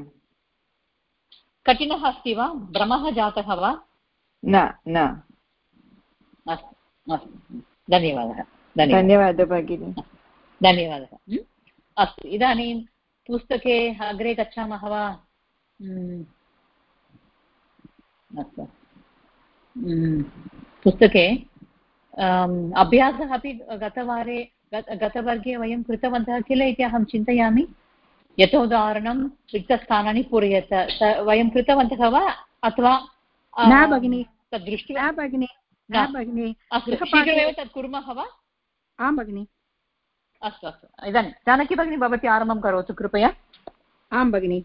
कठिनः अस्ति वा भ्रमः जातः वा न न अस्तु अस्तु धन्यवादः धन्यवादः भगिनि धन्यवादः अस्तु इदानीं पुस्तके अग्रे गच्छामः वा अस्तु पुस्तके अभ्यासः अपि गतवारे गतवर्गे वयं कृतवन्तः किल इति अहं चिन्तयामि यथोदाहरणं रिक्तस्थानानि पूरयत वयं कृतवन्तः वा अथवा न भगिनि तद्दृष्ट्वा न भगिनि न भगिनि अस्तु शीघ्रमेव तत् कुर्मः वा आं भगिनि अस्तु अस्तु इदानीं जानकी भगिनी भवती आरम्भं करोतु कृपया आं भगिनि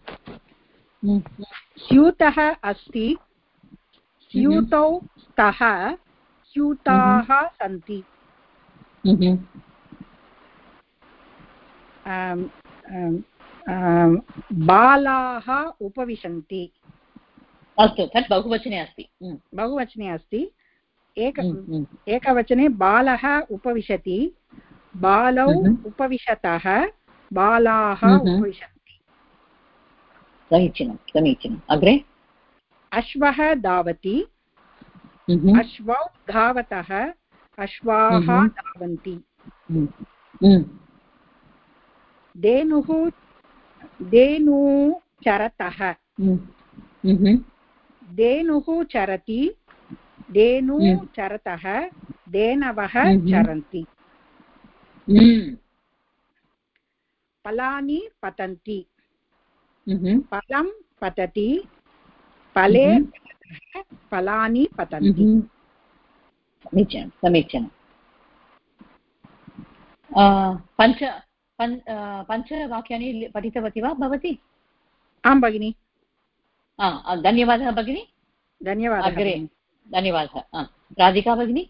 स्यूतः अस्ति स्यूतौ स्तः स्यूताः सन्ति बालाः उपविशन्ति अस्तु तत् बहुवचने अस्ति बहुवचने अस्ति एक एकवचने बालः उपविशति बालौ उपविशतः बालाः उपविशन्ति समीचीनं समीचीनम् अग्रे अश्वः धावति अश्वौ धावतः अश्वाः धावन्ति धेनुः धेनुचरतः धेनुः चरति धेनुचरतः धेनवः चरन्ति फलानि पतन्ति फलं पतति फले फलानि पतन्ति समीचीनं समीचीनं पञ्च पञ्चवाक्यानि पठितवती वा भवती? आं भगिनि। धन्यवादः भगिनि। धन्यवादः अग्रे धन्यवादः। राधिका भगिनी?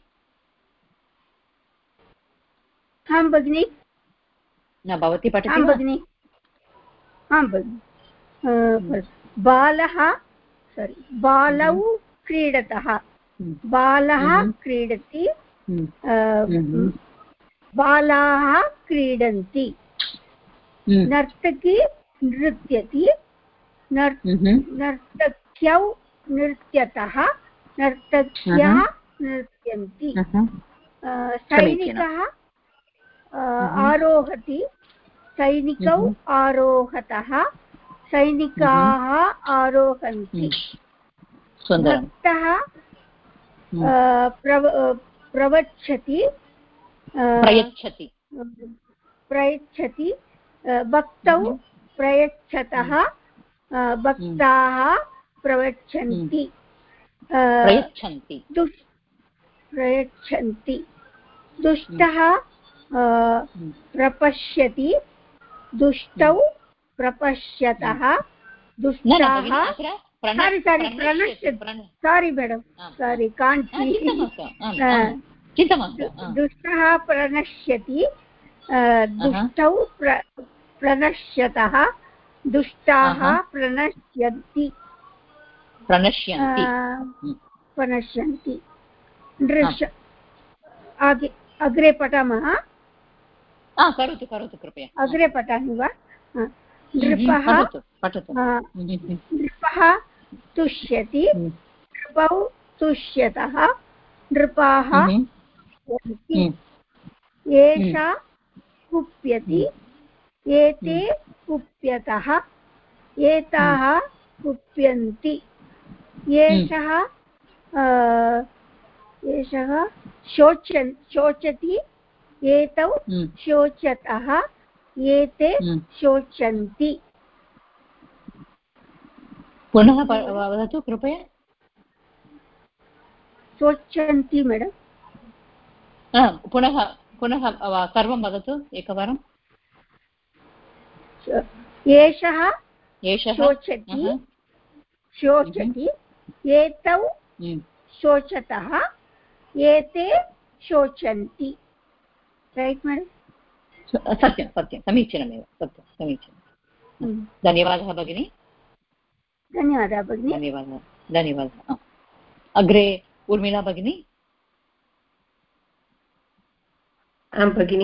आं भगिनि। न भवती पठति? आं भगिनि। आं भगिनि। बालः सोरि बालौ क्रीडतः बालः क्रीडति बालाः क्रीडन्ति नर्तकी नृत्यति नर्तक्यौ नृत्यतः नर्तक्यः नृत्यन्ति सैनिकः आरोहति सैनिकौ आरोहतः सैनिकाः आरोहन्ति भक्तः प्रवच्छति प्रयच्छति प्रयच्छति भक्तौ प्रयच्छतः भक्ताः प्रवच्छन्ति प्रयच्छन्ति प्रयच्छन्ति दुष्टः प्रपश्यति दुष्टौ प्रपश्यतः दुष्टाः सारी सारी प्रणश्यति सारी मैडम सारी कांची दुष्टः प्रणश्यति दुष्टौ प्रणश्यतः दुष्टाः प्रणश्यन्ति प्रणश्यन्ति प्रणश्यन्ति दृश्य आगे अग्रे पठामः। करोतु करोतु कृपया। अग्रे पठामि वा? नृपः नृपः तुष्यति नृपौ तुष्यतः नृपाः एषा कुप्यति एते कुप्यतः एताः कुप्यन्ति एषः एषः शोचन् शोचति एतौ शोचतः एते शोचन्ति। पुनः वदतु कृपया। शोचन्ति मैडम। पुनः पुनः सर्वं वदतु एकवारम्। एषः शोचति शोचति एतौ शोचतः एते शोचन्ति। Right madam? सत्यं सत्यं समीचीनमेव सत्यं समीचीनं। धन्यवादः भगिनी। धन्यवादः भगिनी। धन्यवादः धन्यवादः। अग्रे उर्मिला भगिनी। आं भगिनि।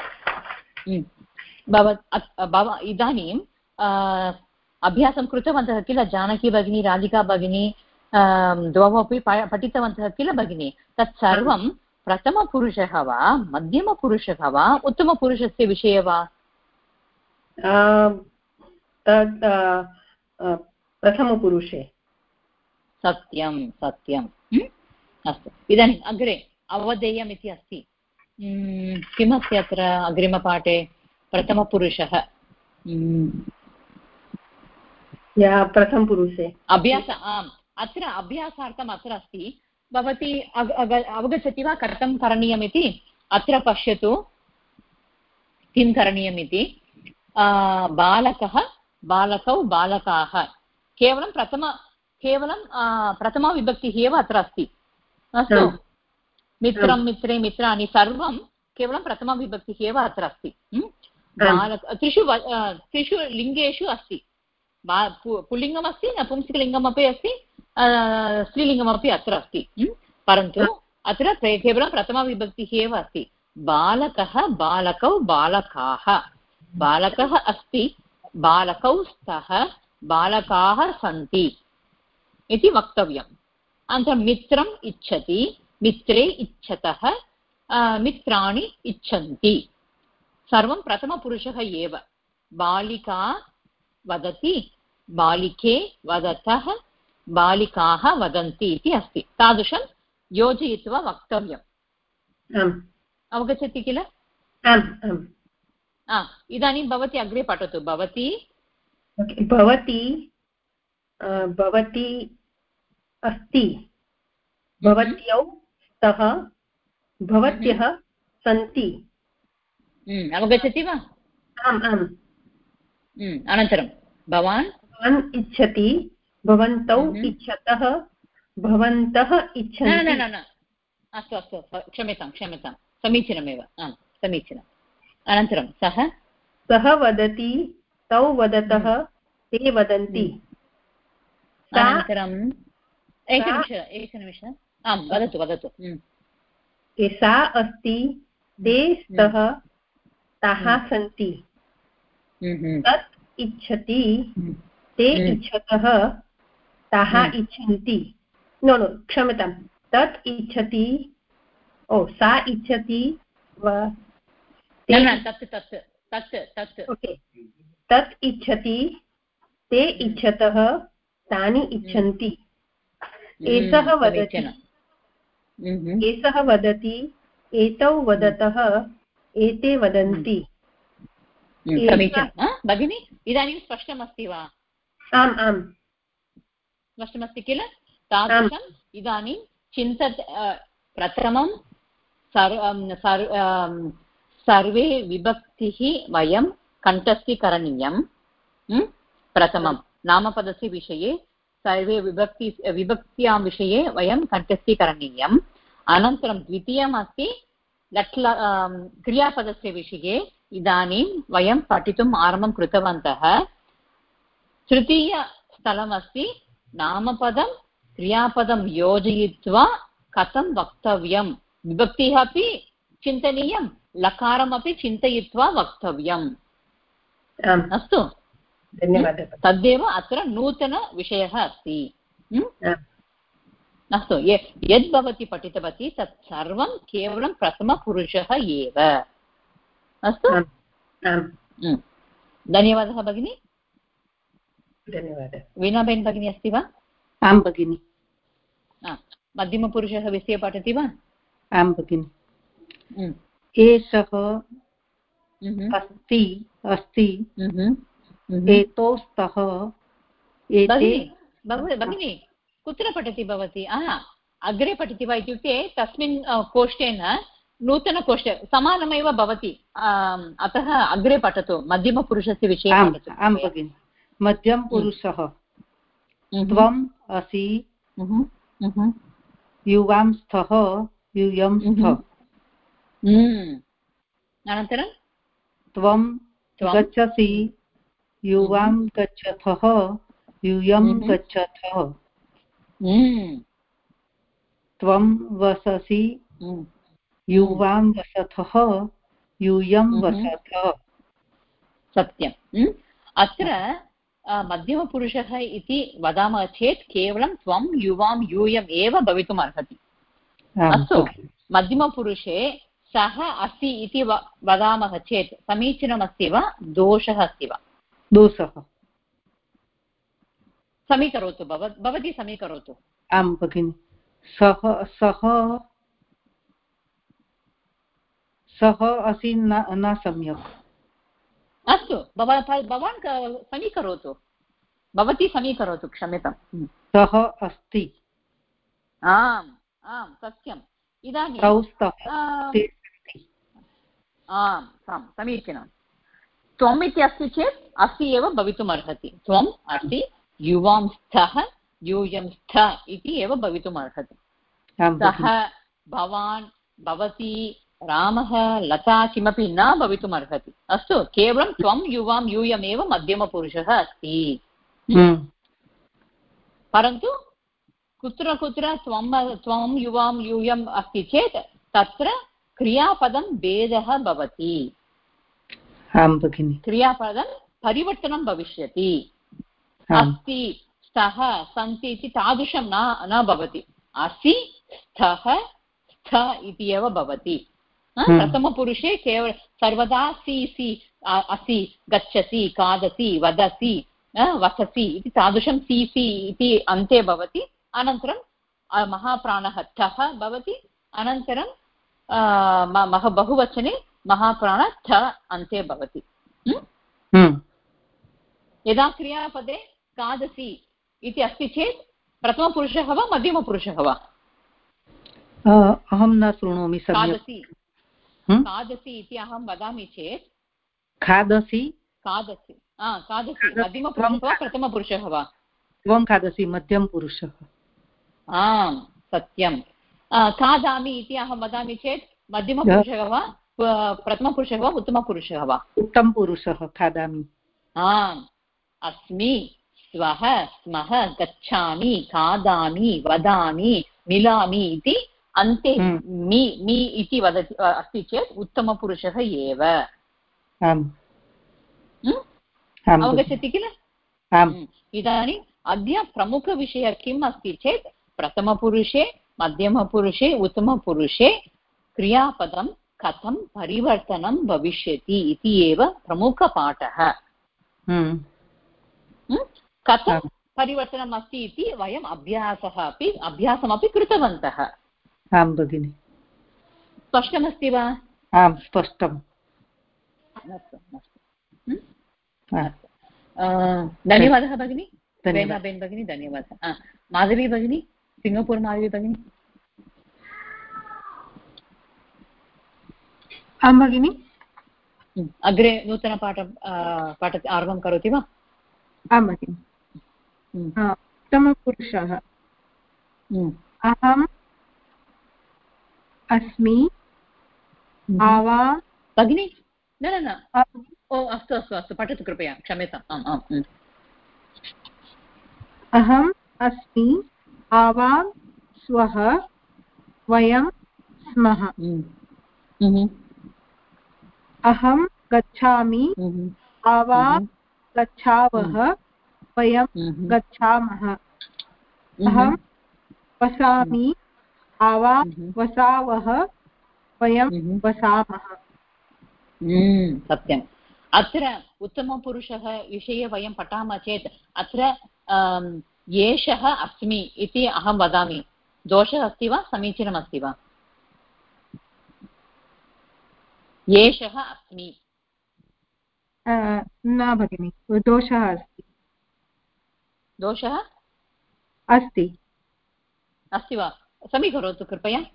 भव इदानीं अभ्यासं कृतवन्तः किल? जानकी भगिनी राधिका भगिनी द्वौ अपि पठितवन्तः किल भगिनी? तत् सर्वं प्रथमपुरुषः वा मध्यमपुरुषः वा उत्तमपुरुषस्य विषये वा? तत् प्रथमपुरुषे। सत्यं सत्यं। अस्तु इदानीम् अग्रे अवधेयम् इति अस्ति। किमस्ति अत्र अग्रिमपाठे? प्रथमपुरुषः प्रथमपुरुषे अभ्यास। आम् अत्र अभ्यासार्थम् अत्र अस्ति। भवती अवगच्छति वा कथं करणीयमिति? अत्र पश्यतु किं करणीयमिति। बालकः बालकौ बालकाः केवलं प्रथम केवलं प्रथमाविभक्तिः एव अत्र अस्ति। अस्तु मित्रं मित्रे मित्राणि सर्वं केवलं प्रथमाविभक्तिः एव अत्र अस्ति। बालक त्रिषु त्रिषु लिङ्गेषु अस्ति। पुल्लिङ्गमस्ति नपुंसकलिङ्गमपि अस्ति स्त्रीलिङ्गमपि अत्र अस्ति। परन्तु अत्र केवलं प्रथमाविभक्तिः एव अस्ति। बालकः बालकौ बालकाः बालकः अस्ति बालकौ स्तः बालकाः सन्ति इति वक्तव्यम्। अनन्तरं मित्रम् इच्छति मित्रे इच्छतः मित्राणि इच्छन्ति। सर्वं प्रथमपुरुषः एव। बालिका वदति, बालिके वदतः, बालिकाः वदन्ति इति अस्ति। तादृशं योजयित्वा वक्तव्यम्। अवगच्छति किल? इदानीं भवती अग्रे पठतु। भवती भवती भवती अस्ति, भवत्यौ स्तः, भवत्यः सन्ति। अवगच्छति वा? आम् आम्। अनन्तरं भवान् भवान् इच्छति, भवन्तौ इच्छतः, भवन्तः इच्छन्ति। न न न अस्तु अस्तु क्षम्यतां क्षम्यतां समीचीनमेव। आम् समीचीनम्। अनन्तरं सः सः वदति, तौ वदतः, ते वदन्ति। अनन्तरं एकनिमिष एकनिमिष आं वदतु वदतु। सा अस्ति, ते स्तः, ताः सन्ति। तत् इच्छति, ते इच्छतः, ताः इच्छन्ति। नो नो क्षम्यतां, तत् इच्छति, ओ सा इच्छति, तत् तत् तत् तत् ओके, तत् इच्छति, ते इच्छतः, तानि इच्छन्ति। एषः वदति, एषः वदति, एतौ वदतः, एते वदन्ति। समीचीनं भगिनि। इदानीं स्पष्टमस्ति वा? आम् आम् स्पष्टमस्ति किल? तादृशम् इदानीं चिन्त प्रथमं सर्वे विभक्तिः वयं कण्ठस्थीकरणीयं। प्रथमं नामपदस्य विषये सर्वे विभक्ति विभक्त्यां विषये वयं कण्ठस्थीकरणीयम्। अनन्तरं द्वितीयम् अस्ति लट्ल क्रियापदस्य विषये इदानीं वयं पठितुम् आरम्भं कृतवन्तः। तृतीयस्थलमस्ति नामपदं क्रियापदं योजयित्वा कथं वक्तव्यं, विभक्तिः अपि चिन्तनीयं, लकारमपि चिन्तयित्वा वक्तव्यम्। अस्तु, धन्यवादः। तदेव अत्र नूतनविषयः अस्ति। अस्तु, यद् भवती पठितवती तत् सर्वं केवलं प्रथमपुरुषः एव। अस्तु, धन्यवादः भगिनी। धन्यवादः। वीणाबेन भगिनी अस्ति वा? आं भगिनि। मध्यमपुरुषः विषये पठति वा? आं भगिनि। एषः अस्ति, अस्ति, एतौ स्तः, एते। भगिनी कुत्र पठति भवती? अग्रे पठति वा इत्युक्ते तस्मिन् कोष्ठेन नूतनकोष्ठे समानमेव भवति, अतः अग्रे पठतु। मध्यमपुरुषस्य विषये पठतु। आं भगिनि। मध्यमपुरुषः त्वम् असि, युवां स्तः, यूयं स्तः। अनन्तरं त्वं गच्छसि, युवां गच्छथः, यूयं गच्छथः। त्वं वससि, युवां वसथः, यूयं वसथः। सत्यम्। अत्र मध्यमपुरुषः इति वदामः चेत् केवलं त्वं युवां यूयम् एव भवितुम् अर्हति। अस्तु, मध्यमपुरुषे सः अस्ति इति वदामः चेत् समीचीनमस्ति वा, दोषः अस्ति वा? दोषः। समीकरोतु, भवती समीकरोतु। आं भगिनि। सः सः सः असि न सम्यक्। अस्तु, भवान् समीकरोतु, भवती समीकरोतु। क्षम्यताम्। सः अस्ति। आम् आं सत्यम्। इदानीं आम् आं समीचीनं। त्वम् इति अस्ति चेत् अस्ति एव भवितुम् अर्हति। त्वम् अस्ति, युवां स्तः, यूयं स्त इति एव भवितुम् अर्हति। सः, भवान्, भवती, रामः, लता किमपि न भवितुम् अर्हति। अस्तु, केवलं त्वं युवां यूयमेव मध्यमपुरुषः अस्ति। परन्तु कुत्र कुत्र त्वं त्वं युवां यूयम् अस्ति चेत् तत्र क्रियापदं भेदः भवति। क्रियापदं परिवर्तनं भविष्यति। अस्ति, स्तः, सन्ति इति तादृशं न न भवति। असि, स्तः, स्थ इति एव भवति। प्रथमपुरुषे केवल सर्वदा सि सि असि गच्छसि खादसि वदसि वससि इति तादृशं सि सि इति अन्ते भवति। अनन्तरं महाप्राणः ठः भवति। अनन्तरं मह बहुवचने महाप्राण ठ अन्ते भवति। यदा क्रियापदे खादसि इति अस्ति चेत् प्रथमपुरुषः वा मध्यमपुरुषः वा? अहं न शृणोमि। खादसि खादसि इति अहं वदामि चेत् खादसि खादसि खादसि मध्यमपुरुषः वा प्रथमपुरुषः वा? त्वं खादसि मध्यमपुरुषः। आम् सत्यं। खादामि इति अहं वदामि चेत् मध्यमपुरुषः वा प्रथमपुरुषः वा उत्तमपुरुषः वा? उत्तमपुरुषः। खादामि। आम्। अस्मि स्वः स्मः गच्छामि खादामि वदामि मिलामि इति अन्ते मि मि इति वदति अस्ति चेत् उत्तमपुरुषः एव। अवगच्छति किल? इदानीम् अद्य प्रमुखविषयः किम् अस्ति चेत् प्रथमपुरुषे मध्यमपुरुषे उत्तमपुरुषे क्रियापदं कथं परिवर्तनं भविष्यति इति एव प्रमुखपाठः। कथं परिवर्तनम् अस्ति इति वयम् अभ्यासः अपि अभ्यासमपि कृतवन्तः। आं भगिनि। स्पष्टमस्ति वा? आं स्पष्टम्। धन्यवादः भगिनि। वेनाबेन भगिनी धन्यवादः। माधवी भगिनी, सिङ्गपूर् माधवी भगिनी। आं भगिनि। अग्रे नूतनपाठं पाठ आरम्भं करोति वा? आं भगिनि। उत्तमपुरुषः अहम् अस्मि आवां भगिनि। न न न ओ अस्तु अस्तु अस्तु पठतु कृपया। क्षम्यताम्। आम् आम्। अहम् अस्मि आवां स्वः वयं स्मः। अहं गच्छामि आवां गच्छावः वयं गच्छामः। अहं वसामि आवां वसावः वयं वसामः। सत्यम्। अत्र उत्तमपुरुषः विषये वयं पठामः चेत् अत्र एषः अस्मि इति अहं वदामि। दोषः अस्ति वा समीचीनमस्ति वा? एषः अस्मि। न भगिनि, दोषः अस्ति। दोषः अस्ति अस्ति वा? समीकरोतु कृपया।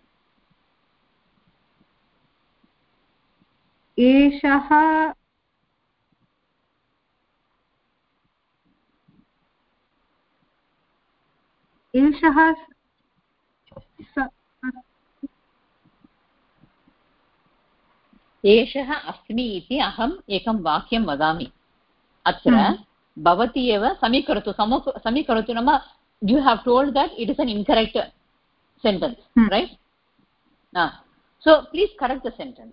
एषः एषः एषः अस्मि इति अहम् एकं वाक्यं वदामि। अत्र भवती एव समीकरोतु। समीकरोतु नाम you have told that it is an incorrect sentence, right? So please correct the sentence.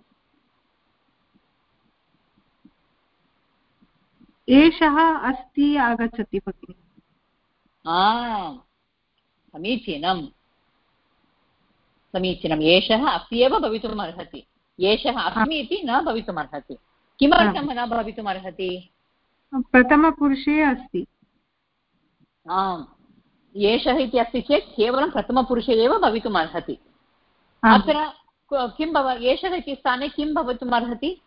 एषः अस्ति आगच्छति भगिनि। आम् समीचीनं समीचीनम्। एषः अस्ति एव भवितुम् अर्हति। एषः अस्मि इति न भवितुम् अर्हति। किमर्थं न भवितुम् अर्हति? प्रथमपुरुषे अस्ति। आम् एषः इति अस्ति चेत् केवलं प्रथमपुरुषे एव भवितुम् अर्हति। अत्र किं भव एषः इति स्थाने किं भवितुम् अर्हति?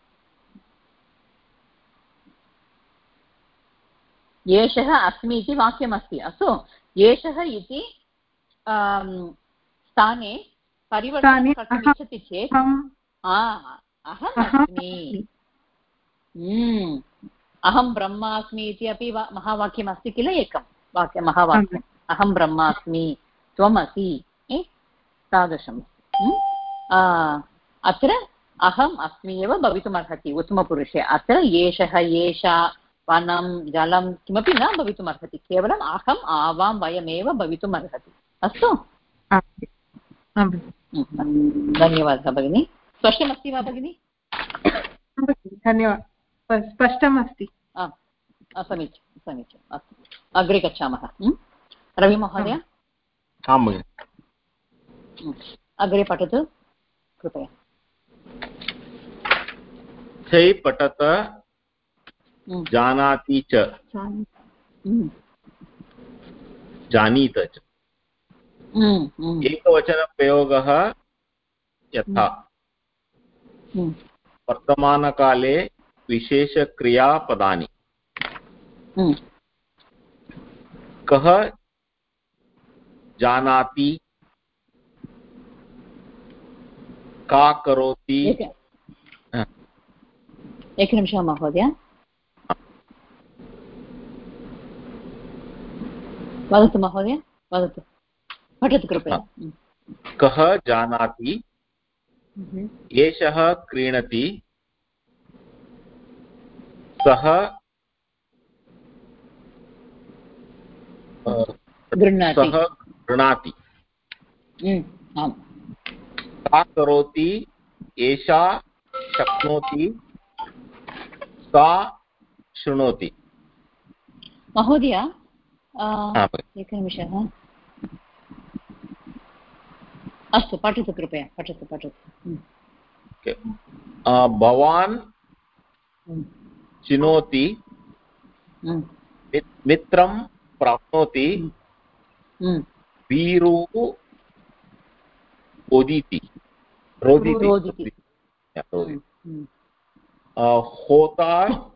एषः अस्मि इति वाक्यमस्ति। अस्तु, एषः इति स्थाने परिवर्तनं कर्तुम् इच्छति चेत् अहम् अस्मि, अहं ब्रह्मास्मि इति अपि महावाक्यमस्ति किल। एकं वाक्यं महावाक्यम्, अहं ब्रह्मास्मि त्वमसि, तादृशम्। अत्र अहम् अस्मि एव भवितुमर्हति उत्तमपुरुषे। अत्र एषः एषा वनं जलं किमपि न भवितुमर्हति। केवलम् अहम् आवां वयमेव भवितुमर्हति। अस्तु, धन्यवादः भगिनी। स्पष्टमस्ति वा भगिनी? धन्यवादः, स्पष्टमस्ति। समीचीनं समीचीनम्। अस्तु, अग्रे गच्छामः। रविमहोदय। आं भगिनि। अग्रे पठतु कृपया। पृच्छै पठत जानाति च जानीत च एकवचनप्रयोगः यथा वर्तमानकाले विशेषक्रियापदानि कः जानाति का करोति एकनिमिषः महोदय वदतु महोदय वदतु पठतु कृपया कः जानाति एषः क्रीणति सः गृह्णाति सः गृह्णाति आम् सा करोति एषा शक्नोति सा शृणोति महोदय एकनिमिषः अस्तु पठतु कृपया पठतु पठतु भवान् चिनोति मित्रं प्राप्नोति वीरुः रोदिति रोदिति होता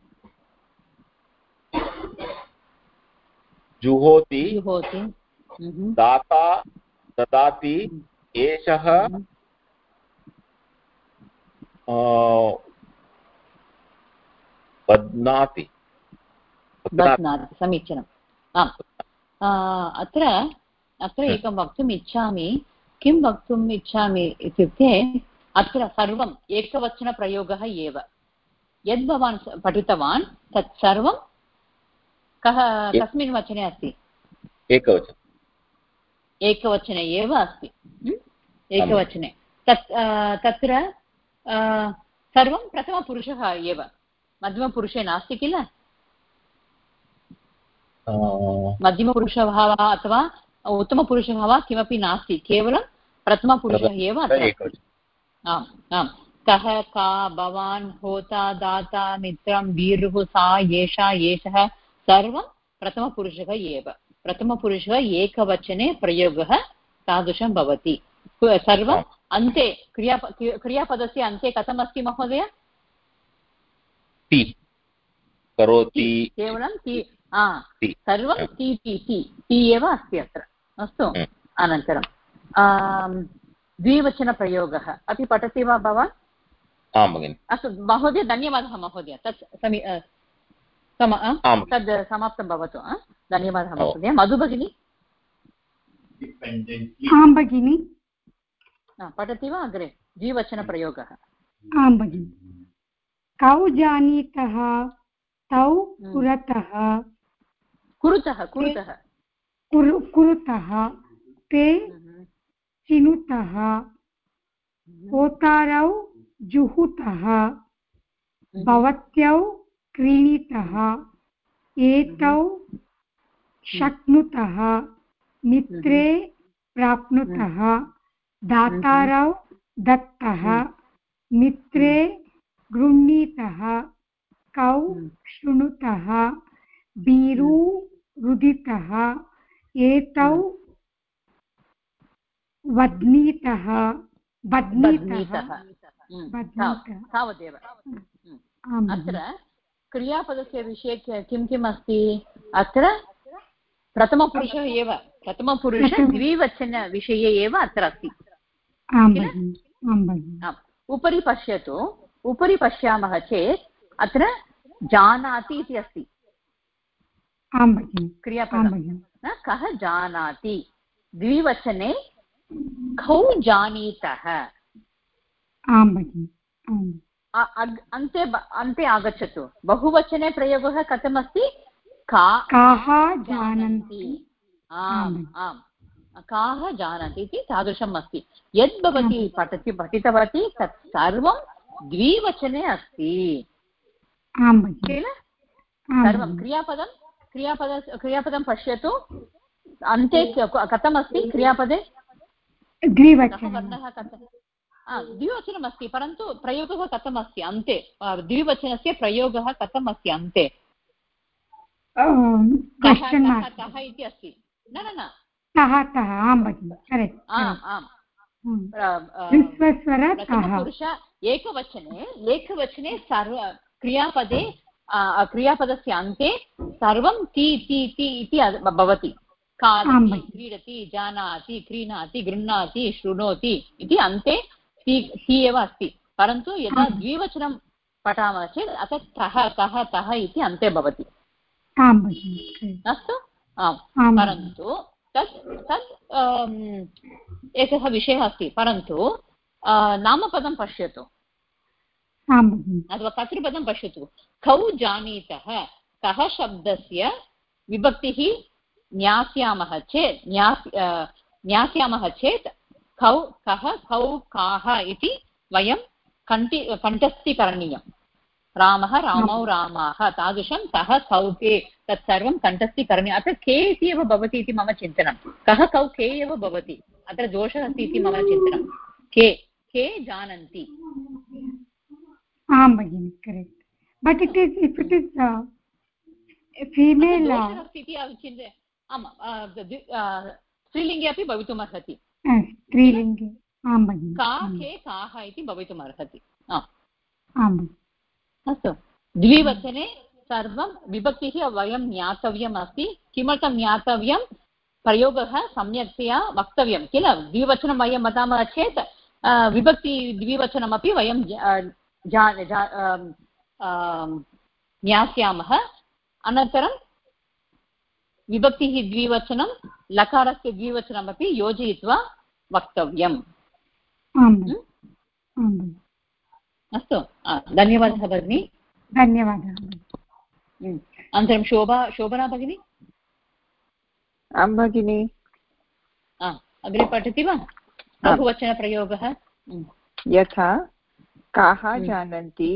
जुहोति दाता ददाति एषः बध्नाति बध्नाति समीचीनम् आम् अत्र अत्र एकं वक्तुम् इच्छामि किं वक्तुम् इच्छामि इत्युक्ते अत्र सर्वम् एकवचनप्रयोगः एव यद् भवान् पठितवान् तत् सर्वं कः कस्मिन् वचने अस्ति एकवचने एकवचने एव अस्ति एकवचने तत् तत्र सर्वं प्रथमपुरुषः एव मध्यमपुरुषे नास्ति किल मध्यमपुरुषः वा अथवा उत्तमपुरुषः वा किमपि नास्ति केवलं प्रथमपुरुषः एव अत्र आम् आम् कः का भवान् होता दाता मित्रं वीरुः सा एषा एषः सर्वं प्रथमपुरुषः एव प्रथमपुरुषः एकवचने प्रयोगः तादृशं भवति सर्वम् अन्ते क्रिया क्रियापदस्य अन्ते कथमस्ति महोदय ति करोति केवलं ति सर्वं ति ति ति एव अस्ति अत्र अस्तु अनन्तरं द्विवचनप्रयोगः अपि पठति वा भवान् आम् भगिनि अस्तु महोदय धन्यवादः महोदय तत् समी तद् समाप्तं भवतु धन्यवादः महोदय मधु भगिनी आं भगिनि पठति वा अग्रे द्विवचनप्रयोगः आं भगिनि कौ जानीतः तौ कुरतः कुरुतः कुरुतः कुरुतः ते चिनुतः होतारौ जुहुतः भवत्यौ क्रीणीतः एतौ शक्नुतः मित्रे प्राप्नुतः दातारौ दत्तः मित्रे गृह्णीतः कौ शृणुतः बीरू रुदितः एतौ वध्नीतः बध्नीतः तावदेव अत्र क्रियापदस्य विषये किं किम् अस्ति अत्र प्रथमपुरुषः एव प्रथमपुरुषः द्विवचनविषये एव अत्र अस्ति उपरि पश्यतु उपरि पश्यामः चेत् अत्र जानाति इति अस्ति क्रियापदं कः जानाति द्विवचने कौ जानीतः अन्ते अन्ते आगच्छतु बहुवचने प्रयोगः कथमस्ति काः जानन्ति आम् आम् काः जानन्ति इति तादृशम् अस्ति यद् भवती पठति पठितवती तत् सर्वं द्विवचने अस्ति किल सर्वं क्रियापदं क्रियापद क्रियापदं पश्यतु अन्ते कथमस्ति क्रियापदे द्विवचनः द्विवचनमस्ति परन्तु प्रयोगः कथम् अस्ति अन्ते द्विवचनस्य प्रयोगः कथम् अस्ति अन्ते तः इति अस्ति न न न तः तः आं भगिनि करेक्ट् आम् प्रथमपुरुष एकवचने एकवचने सर्व क्रियापदे क्रियापदस्य अन्ते सर्वं ति ति ति इति भवति खादति क्रीडति जानाति क्रीणाति गृह्णाति शृणोति इति अन्ते ति ति एव अस्ति परन्तु यदा द्विवचनं पठामः चेत् अतः तः तः तः इति अन्ते भवति अस्तु आम् परन्तु तत् तत् एकः विषयः अस्ति परन्तु नामपदं पश्यतु अथवा कर्तृपदं पश्यतु कौ जानीतः कः शब्दस्य विभक्तिः ज्ञास्यामः चेत् ज्ञास्यामः चेत् कौ कः कौ काः इति वयं कण्ठि कण्ठस्थीकरणीयं रामः रामौ रामाः तादृशं कः कौ के तत्सर्वं कण्ठस्थीकरणीयम् अत्र के इति एव भवति इति मम चिन्तनं कः कौ के एव भवति अत्र दोषः अस्ति इति मम चिन्तनं के के जानन्ति आं भगिनि correct but it is if it is female इति चिन्त्य आम् स्त्रीलिङ्गे अपि भवितुमर्हति स्त्रीलिङ्गे आं भगिनि का के काः इति भवितुमर्हति आम् अस्तु द्विवचने सर्वं विभक्तिः वयं ज्ञातव्यम् अस्ति किमर्थं ज्ञातव्यं प्रयोगः सम्यक्तया वक्तव्यं किल द्विवचनं वयं वदामः चेत् विभक्ति द्विवचनमपि वयं ज्ञास्यामः अनन्तरं विभक्तिः द्विवचनं लकारस्य द्विवचनमपि योजयित्वा वक्तव्यम् अस्तु धन्यवादः भगिनी धन्यवादः अनन्तरं शोभा शोभना भगिनी आं भगिनी अग्रे पठति वा बहुवचनप्रयोगः यथा काः जानन्ति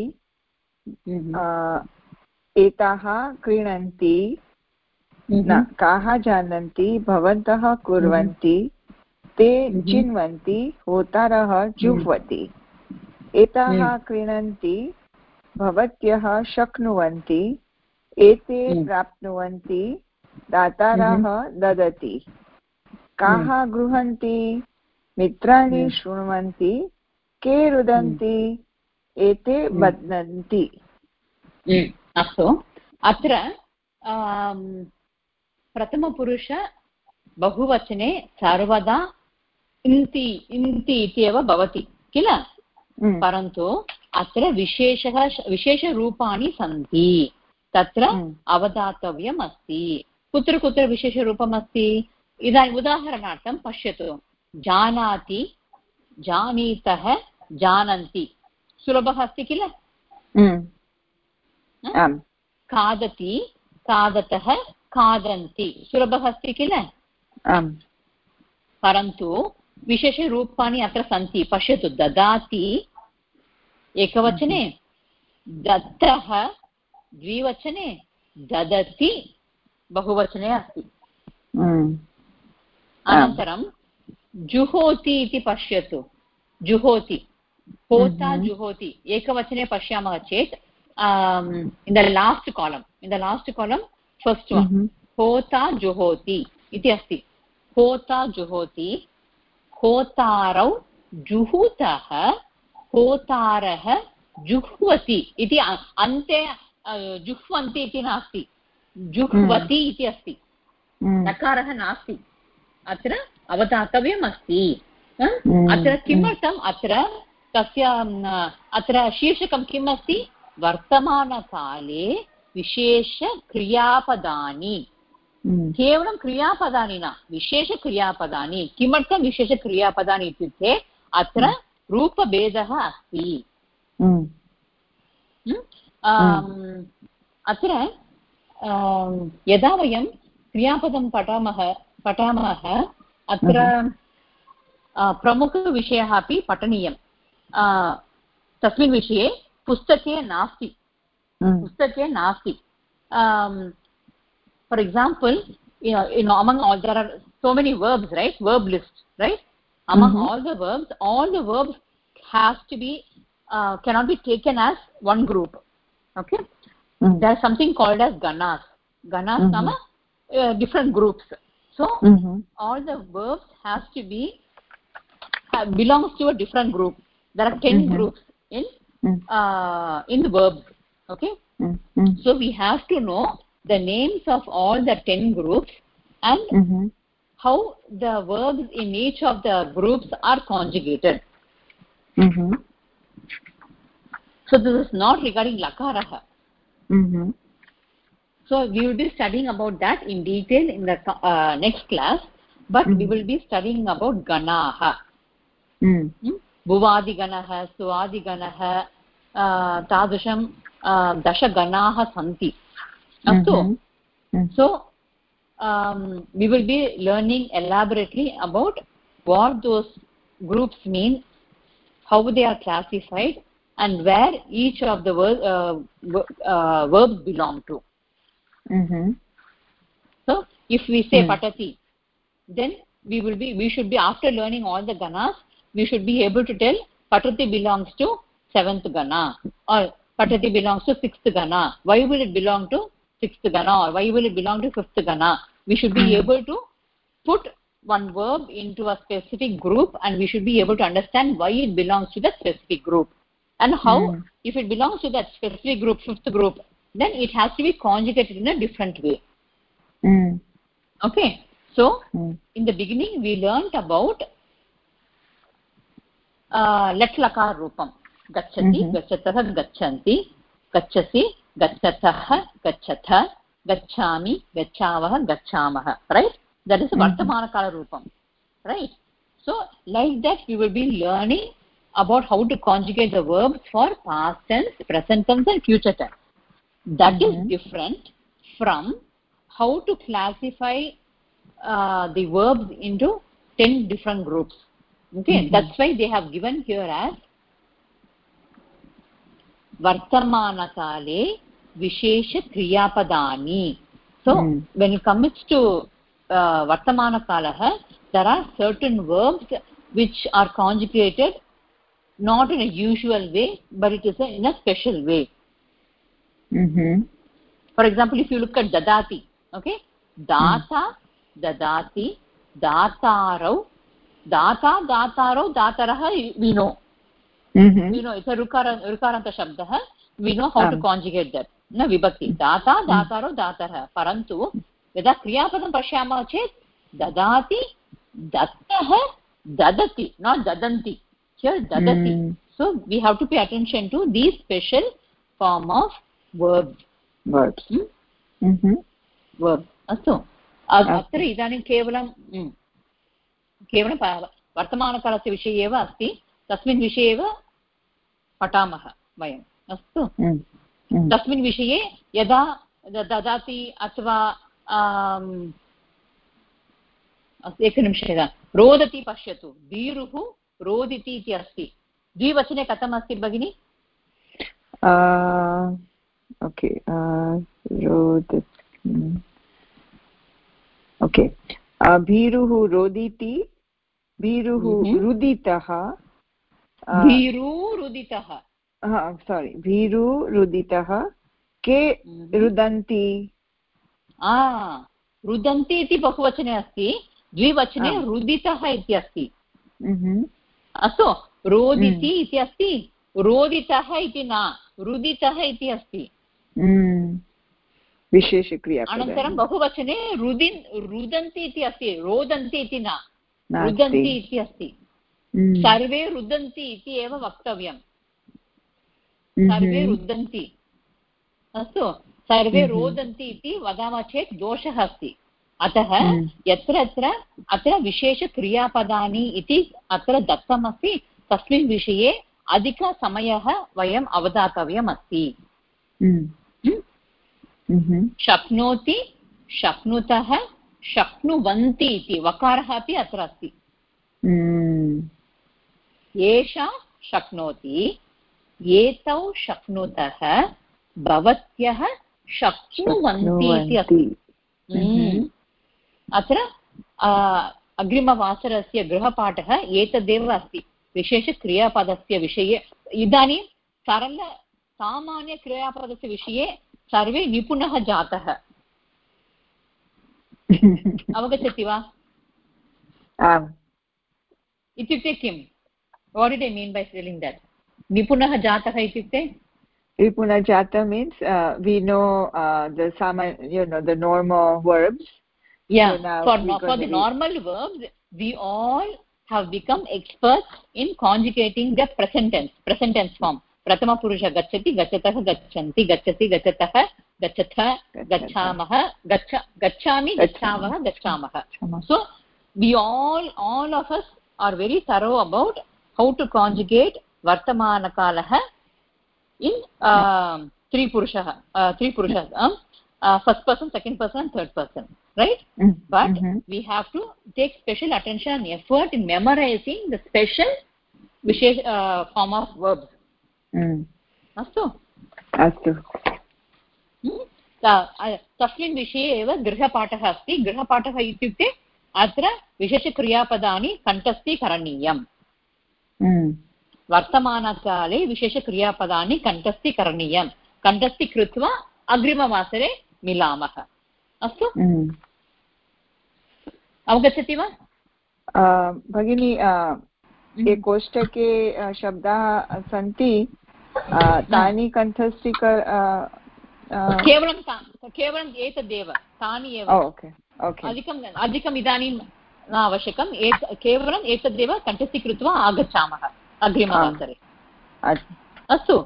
एताः क्रीणन्ति न काः जानन्ति भवन्तः कुर्वन्ति ते चिन्वन्ति होतारः जुह्वति एताः क्रीणन्ति भवत्यः शक्नुवन्ति एते प्राप्नुवन्ति दातारः ददति काः गृह्णन्ति मित्राणि शृण्वन्ति के रुदन्ति एते बध्नन्ति अस्तु अत्र प्रथमपुरुष बहुवचने सर्वदा इन्ति इन्ति इति एव भवति किल परन्तु अत्र विशेषः विशेषरूपाणि सन्ति तत्र अवधातव्यम् अस्ति कुत्र कुत्र विशेषरूपम् अस्ति इदानीम् उदाहरणार्थं पश्यतु जानाति जानीतः जानन्ति सुलभः अस्ति किल खादति खादतः खादन्ति सुलभः अस्ति किल परन्तु विशेषरूपाणि अत्र सन्ति पश्यतु ददाति एकवचने दत्तः द्विवचने ददति बहुवचने अस्ति अनन्तरं जुहोति इति पश्यतु जुहोति होता जुहोति एकवचने पश्यामः चेत् in the last column in the last column first one होता जुहोति इति अस्ति होता जुहोति होतारौ जुहुतः होतारः जुह्वति इति अन्ते जुह्वन्ति इति नास्ति जुह्वति इति अस्ति नकारः नास्ति अत्र अवधातव्यम् अस्ति अत्र किमर्थम् अत्र तस्य अत्र शीर्षकं किम् अस्ति वर्तमानकाले विशेषक्रियापदानि केवलं क्रियापदानि न विशेषक्रियापदानि किमर्थं विशेषक्रियापदानि इत्युक्ते अत्र रूपभेदः अस्ति अत्र यदा वयं क्रियापदं पठामः पठामः अत्र प्रमुखविषयः अपि पठनीयं तस्मिन् विषये पुस्तके नास्ति पुस्तके नास्ति for example you know, you know among all there are so many verbs right verb list right among mm-hmm. all the verbs all the verbs has to be uh, cannot be taken as one group. Okay, mm. there is something called as ganas. Ganas mm-hmm. nama uh, different groups. So mm-hmm. all the verbs has to be uh, belongs to a different group. There are ten mm-hmm. groups in mm. uh, in the verbs. Okay, mm-hmm. so we have to know the names of all the ten groups and mm-hmm. how the verbs in each of the groups are conjugated. Mm-hmm. So this is not regarding lakaraha. Mm-hmm. So we will be studying about that in detail in the uh, next class, but mm-hmm. we will be studying about ganaha. Mm-hmm. Bhuvadi ganaha, suadi ganaha, uh, tadasham uh, dasha ganaha santi. Mm-hmm. So, mm-hmm. so um, we will be learning elaborately about what those groups mean, how they are classified, and where each of the ver- uh, uh, verbs belong to. Mm-hmm. So if we say mm. patati, then we will be we should be, after learning all the ganas, we should be able to tell patati belongs to seventh gana, or patati belongs to sixth gana. Why will it belong to sixth gana, or why will it belong to fifth gana? We should be mm. able to put one verb into a specific group, and we should be able to understand why it belongs to that specific group, and how mm. if it belongs to that specific group, fifth group, then it has to be conjugated in a different way. Mm. Okay, so mm. in the beginning we learnt about uh, let lakar rupam. Gacchati, mm-hmm. gachatah, gacchanti, gacchasi, gachatah, gachatha, gacchami, gachavah, gachamah. Right? That is a mm-hmm. vartamana kala rupam. Right? So like that we will be learning about how to conjugate the verbs for past tense, present tense and future tense. That mm-hmm. is different from how to classify uh, the verbs into ten different groups. Okay, mm-hmm. that's why they have given here as vartamana kale vishesha kriyapadani. So mm. when it comes to uh, vartamana kalaha, there are certain verbs which are conjugated not in a usual way, but it is a, in a special way. Mm-hmm. For example, if you look at dadati, okay, data, mm. dadati, datarau, data, datarau, dataraha, we know. Mm-hmm. We know it's a rukaranta shabdah. We know how um. to conjugate that. Na vibhakti. Data, datarau, dataraha. Parantu, yada kriyapadam pashyamah chet, dadati, dattaha, dadati, not dadanti. Here dadati. Mm. So we have to pay attention to these special form of verbs. Verbs. Hmm? Mm-hmm. Verbs. Astu. अत्र इदानीं केवलं केवलं वर्तमानकालस्य विषये एव अस्ति, तस्मिन् विषये एव पठामः वयम्. अस्तु. तस्मिन् विषये यदा ददाति अथवा एकनिमिषं रोदति पश्यतु. धीरुः रोदिति इति अस्ति. द्विवचने कथम् अस्ति भगिनि? ओके रोदति. ओके भीरुः रोदिति, भीरुः रुदितः, भीरु रुदितः, सारी भीरु रुदितः, के रुदन्ति. रुदन्ति इति बहुवचने अस्ति, द्विवचने रुदितः इति अस्ति. अस्तु, रोदिति इति अस्ति, रोदितः इति न, रुदितः इति अस्ति. विशेषक्रियापदम्. अनन्तरं बहुवचने रुदिन् रुदन्ति इति अस्ति, रोदन्ति इति न, रुदन्ति इति अस्ति. सर्वे रुदन्ति इति एव वक्तव्यं. सर्वे रुदन्ति. अस्तु, सर्वे रोदन्ति इति वदामः चेत् दोषः अस्ति. अतः यत्र यत्र अत्र विशेषक्रियापदानि इति अत्र दत्तमस्ति, तस्मिन् विषये अधिकसमयः वयम् अवधातव्यम् अस्ति. शक्नोति, शक्नुतः, शक्नुवन्ति इति वकारः अपि अत्र अस्ति. एषा शक्नोति, एतौ शक्नुतः, भवत्यः शक्नुवन्ति इति अस्ति. अत्र अग्रिमवासरस्य गृहपाठः एतदेव अस्ति. विशेषक्रियापदस्य विषये इदानीं सरल सामान्यक्रियापदस्य विषये सर्वे निपुणः जातः अवगच्छति वा आम् इत्युक्ते किं what did I mean by telling that निपुणः जातः इत्युक्ते Nipuna jata means uh, we know uh, the sama, you know, the normal verbs. Yeah, so for, no, for the read. normal verbs, we all have become experts in conjugating the present tense, present tense form. Prathama purusha gacchati, gachatah, gacchanti, gacchati, gachatah, gachatha, gachamah, gaccha, gacchami, gachavah, gachamah. So we all, all of us are very thorough about how to conjugate vartamana kalah in uh, three purusha, uh, three purushas, um, uh, first person, second person, third person, right? Mm-hmm. But mm-hmm. we have to take special attention and effort in memorizing the special vishesh uh, form of verbs. अस्तु अस्तु तस्मिन् विषये एव गृहपाठः अस्ति गृहपाठः इत्युक्ते अत्र विशेषक्रियापदानि कण्ठस्थीकरणीयम् वर्तमानकाले विशेषक्रियापदानि कण्ठस्थीकरणीयं कण्ठस्थी कृत्वा अग्रिमवासरे मिलामः अस्तु अवगच्छति वा भगिनी ये कोष्टके शब्दाः सन्ति तानि कण्ठस्थीक केवलं केवलं एतदेव तानि एव अधिकम् अधिकम् इदानीं न आवश्यकम् एत केवलम् एतदेव कण्ठस्थीकृत्वा आगच्छामः अग्रिमवासरे अस्तु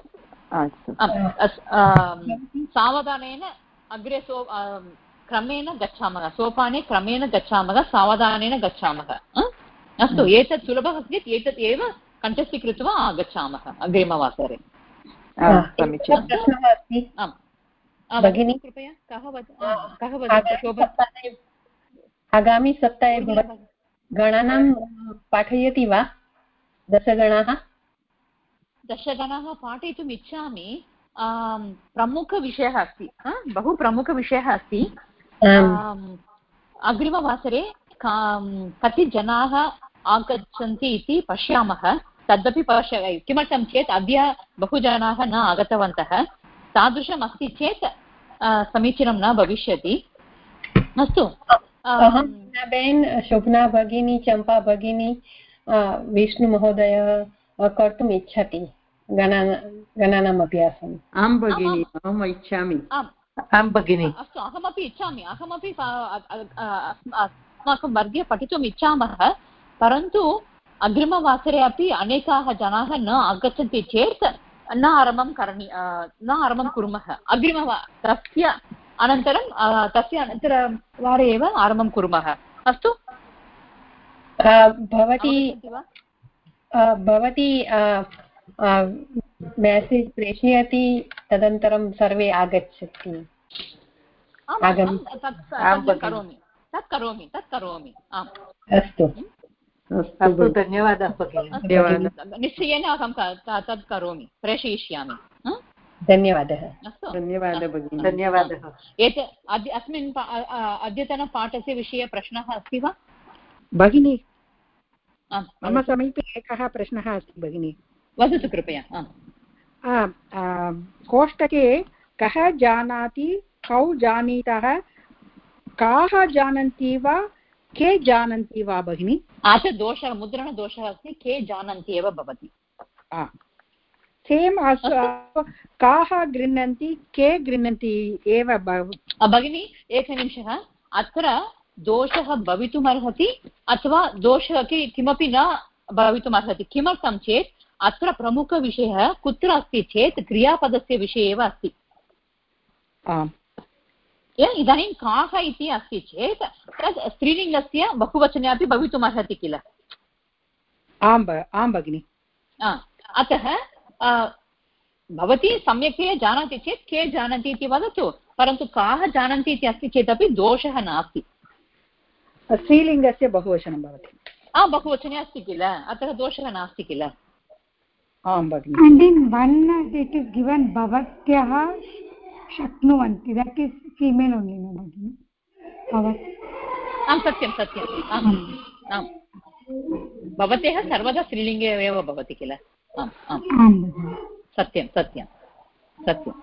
सावधानेन अग्रे सो क्रमेण गच्छामः सोपाने क्रमेण गच्छामः सावधानेन गच्छामः अस्तु एतत् सुलभः अस्ति एतत् एव कण्ठस्थीकृत्वा आगच्छामः अग्रिमवासरे समीचीनं प्रश्नः अस्ति भगिनी कृपया कः कः वदति शोभा आगामि सप्ताहे गणानां पाठयति वा दशगणाः दशगणाः पाठयितुम् इच्छामि प्रमुखविषयः अस्ति बहु प्रमुखविषयः अस्ति अग्रिमवासरे कति जनाः आगच्छन्ति इति पश्यामः तदपि पश्य किमर्थं चेत् अद्य बहु जनाः न आगतवन्तः तादृशम् अस्ति चेत् समीचीनं न भविष्यति अस्तु अहं बेन् शोभना भगिनी चम्पा भगिनी विष्णुमहोदयः कर्तुम् इच्छति गणानाम् अभ्यासम् आं भगिनी अहम् इच्छामि आं भगिनी अस्तु अहमपि इच्छामि अहमपि अस्माकं वर्गे पठितुम् इच्छामः परन्तु अग्रिमवासरे अपि अनेकाः जनाः न आगच्छन्ति चेत् न आरम्भं करणीय न आरम्भं कुर्मः अग्रिम तस्य अनन्तरं तस्य अनन्तरवारे एव आरम्भं कुर्मः अस्तु भवती भवती मेसेज् प्रेषयति तदनन्तरं सर्वे आगच्छति करोमि तत् करोमि तत् करोमि आम् अस्तु अस्तु धन्यवादः भगिनी निश्चयेन अहं तत् करोमि प्रेषयिष्यामि धन्यवादः अस्तु धन्यवादः भगिनी धन्यवादः एतत् अस्मिन् अद्यतनपाठस्य विषये प्रश्नः अस्ति वा भगिनी मम समीपे एकः प्रश्नः अस्ति भगिनी वदतु कृपया कोष्टके कः जानाति कौ जानीतः काः जानन्ति वा के जानन्ति वा भगिनी अत्र दोषः मुद्रणदोषः अस्ति के जानन्ति एव भवति सेम् काः गृह्णन्ति के गृह्णन्ति एव भगिनी एकनिमिषः अत्र दोषः भवितुमर्हति अथवा दोषः किमपि न भवितुमर्हति किमर्थं चेत् अत्र प्रमुखविषयः कुत्र अस्ति चेत् क्रियापदस्य विषये एव अस्ति इदानीं काः इति अस्ति चेत् तत् स्त्रीलिङ्गस्य बहुवचने अपि भवितुमर्हति किल आम् आं भगिनि अतः भवती सम्यक्तया जानाति चेत् के जानन्ति इति वदतु परन्तु काः जानन्ति इति अस्ति चेदपि दोषः नास्ति स्त्रीलिङ्गस्य बहुवचनं भवति आं बहुवचने अस्ति किल अतः दोषः नास्ति किल आं भगिनि and in one it is given bhavatyah shaknuvanti that is female only no bhagini आं सत्यं सत्यम् आम् आम् भवत्यः सर्वदा स्त्रीलिङ्गे एव भवति किल आम् आम् आं भगिनि सत्यं सत्यं सत्यम्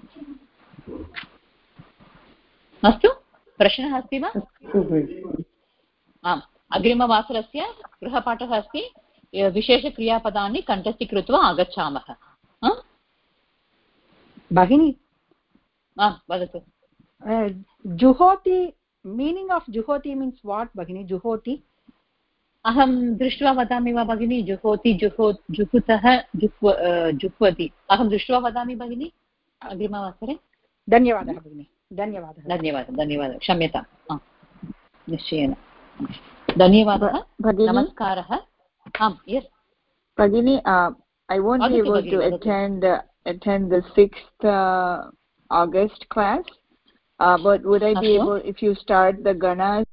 अस्तु प्रश्नः अस्ति वा आम् अग्रिमवासरस्य गृहपाठः अस्ति विशेषक्रियापदानि कण्ठस्थीकृत्वा आगच्छामः भगिनी आम् वदतु जुहोति मीनिङ्ग् आफ् जुहोति मीन्स् वाट् भगिनी जुहोति अहं दृष्ट्वा वदामि वा भगिनी जुहोति जुहो जुहुतः जुह्व जुह्वति अहं दृष्ट्वा वदामि भगिनी अग्रिमवासरे धन्यवादः भगिनी धन्यवादः धन्यवादः धन्यवादः क्षम्यताम् निश्चयेन धन्यवादः नमस्कारः आम् यस् भगिनी I won't be able to attend uh, attend the sixth uh, August class, uh, but would I be able, if you start the ganas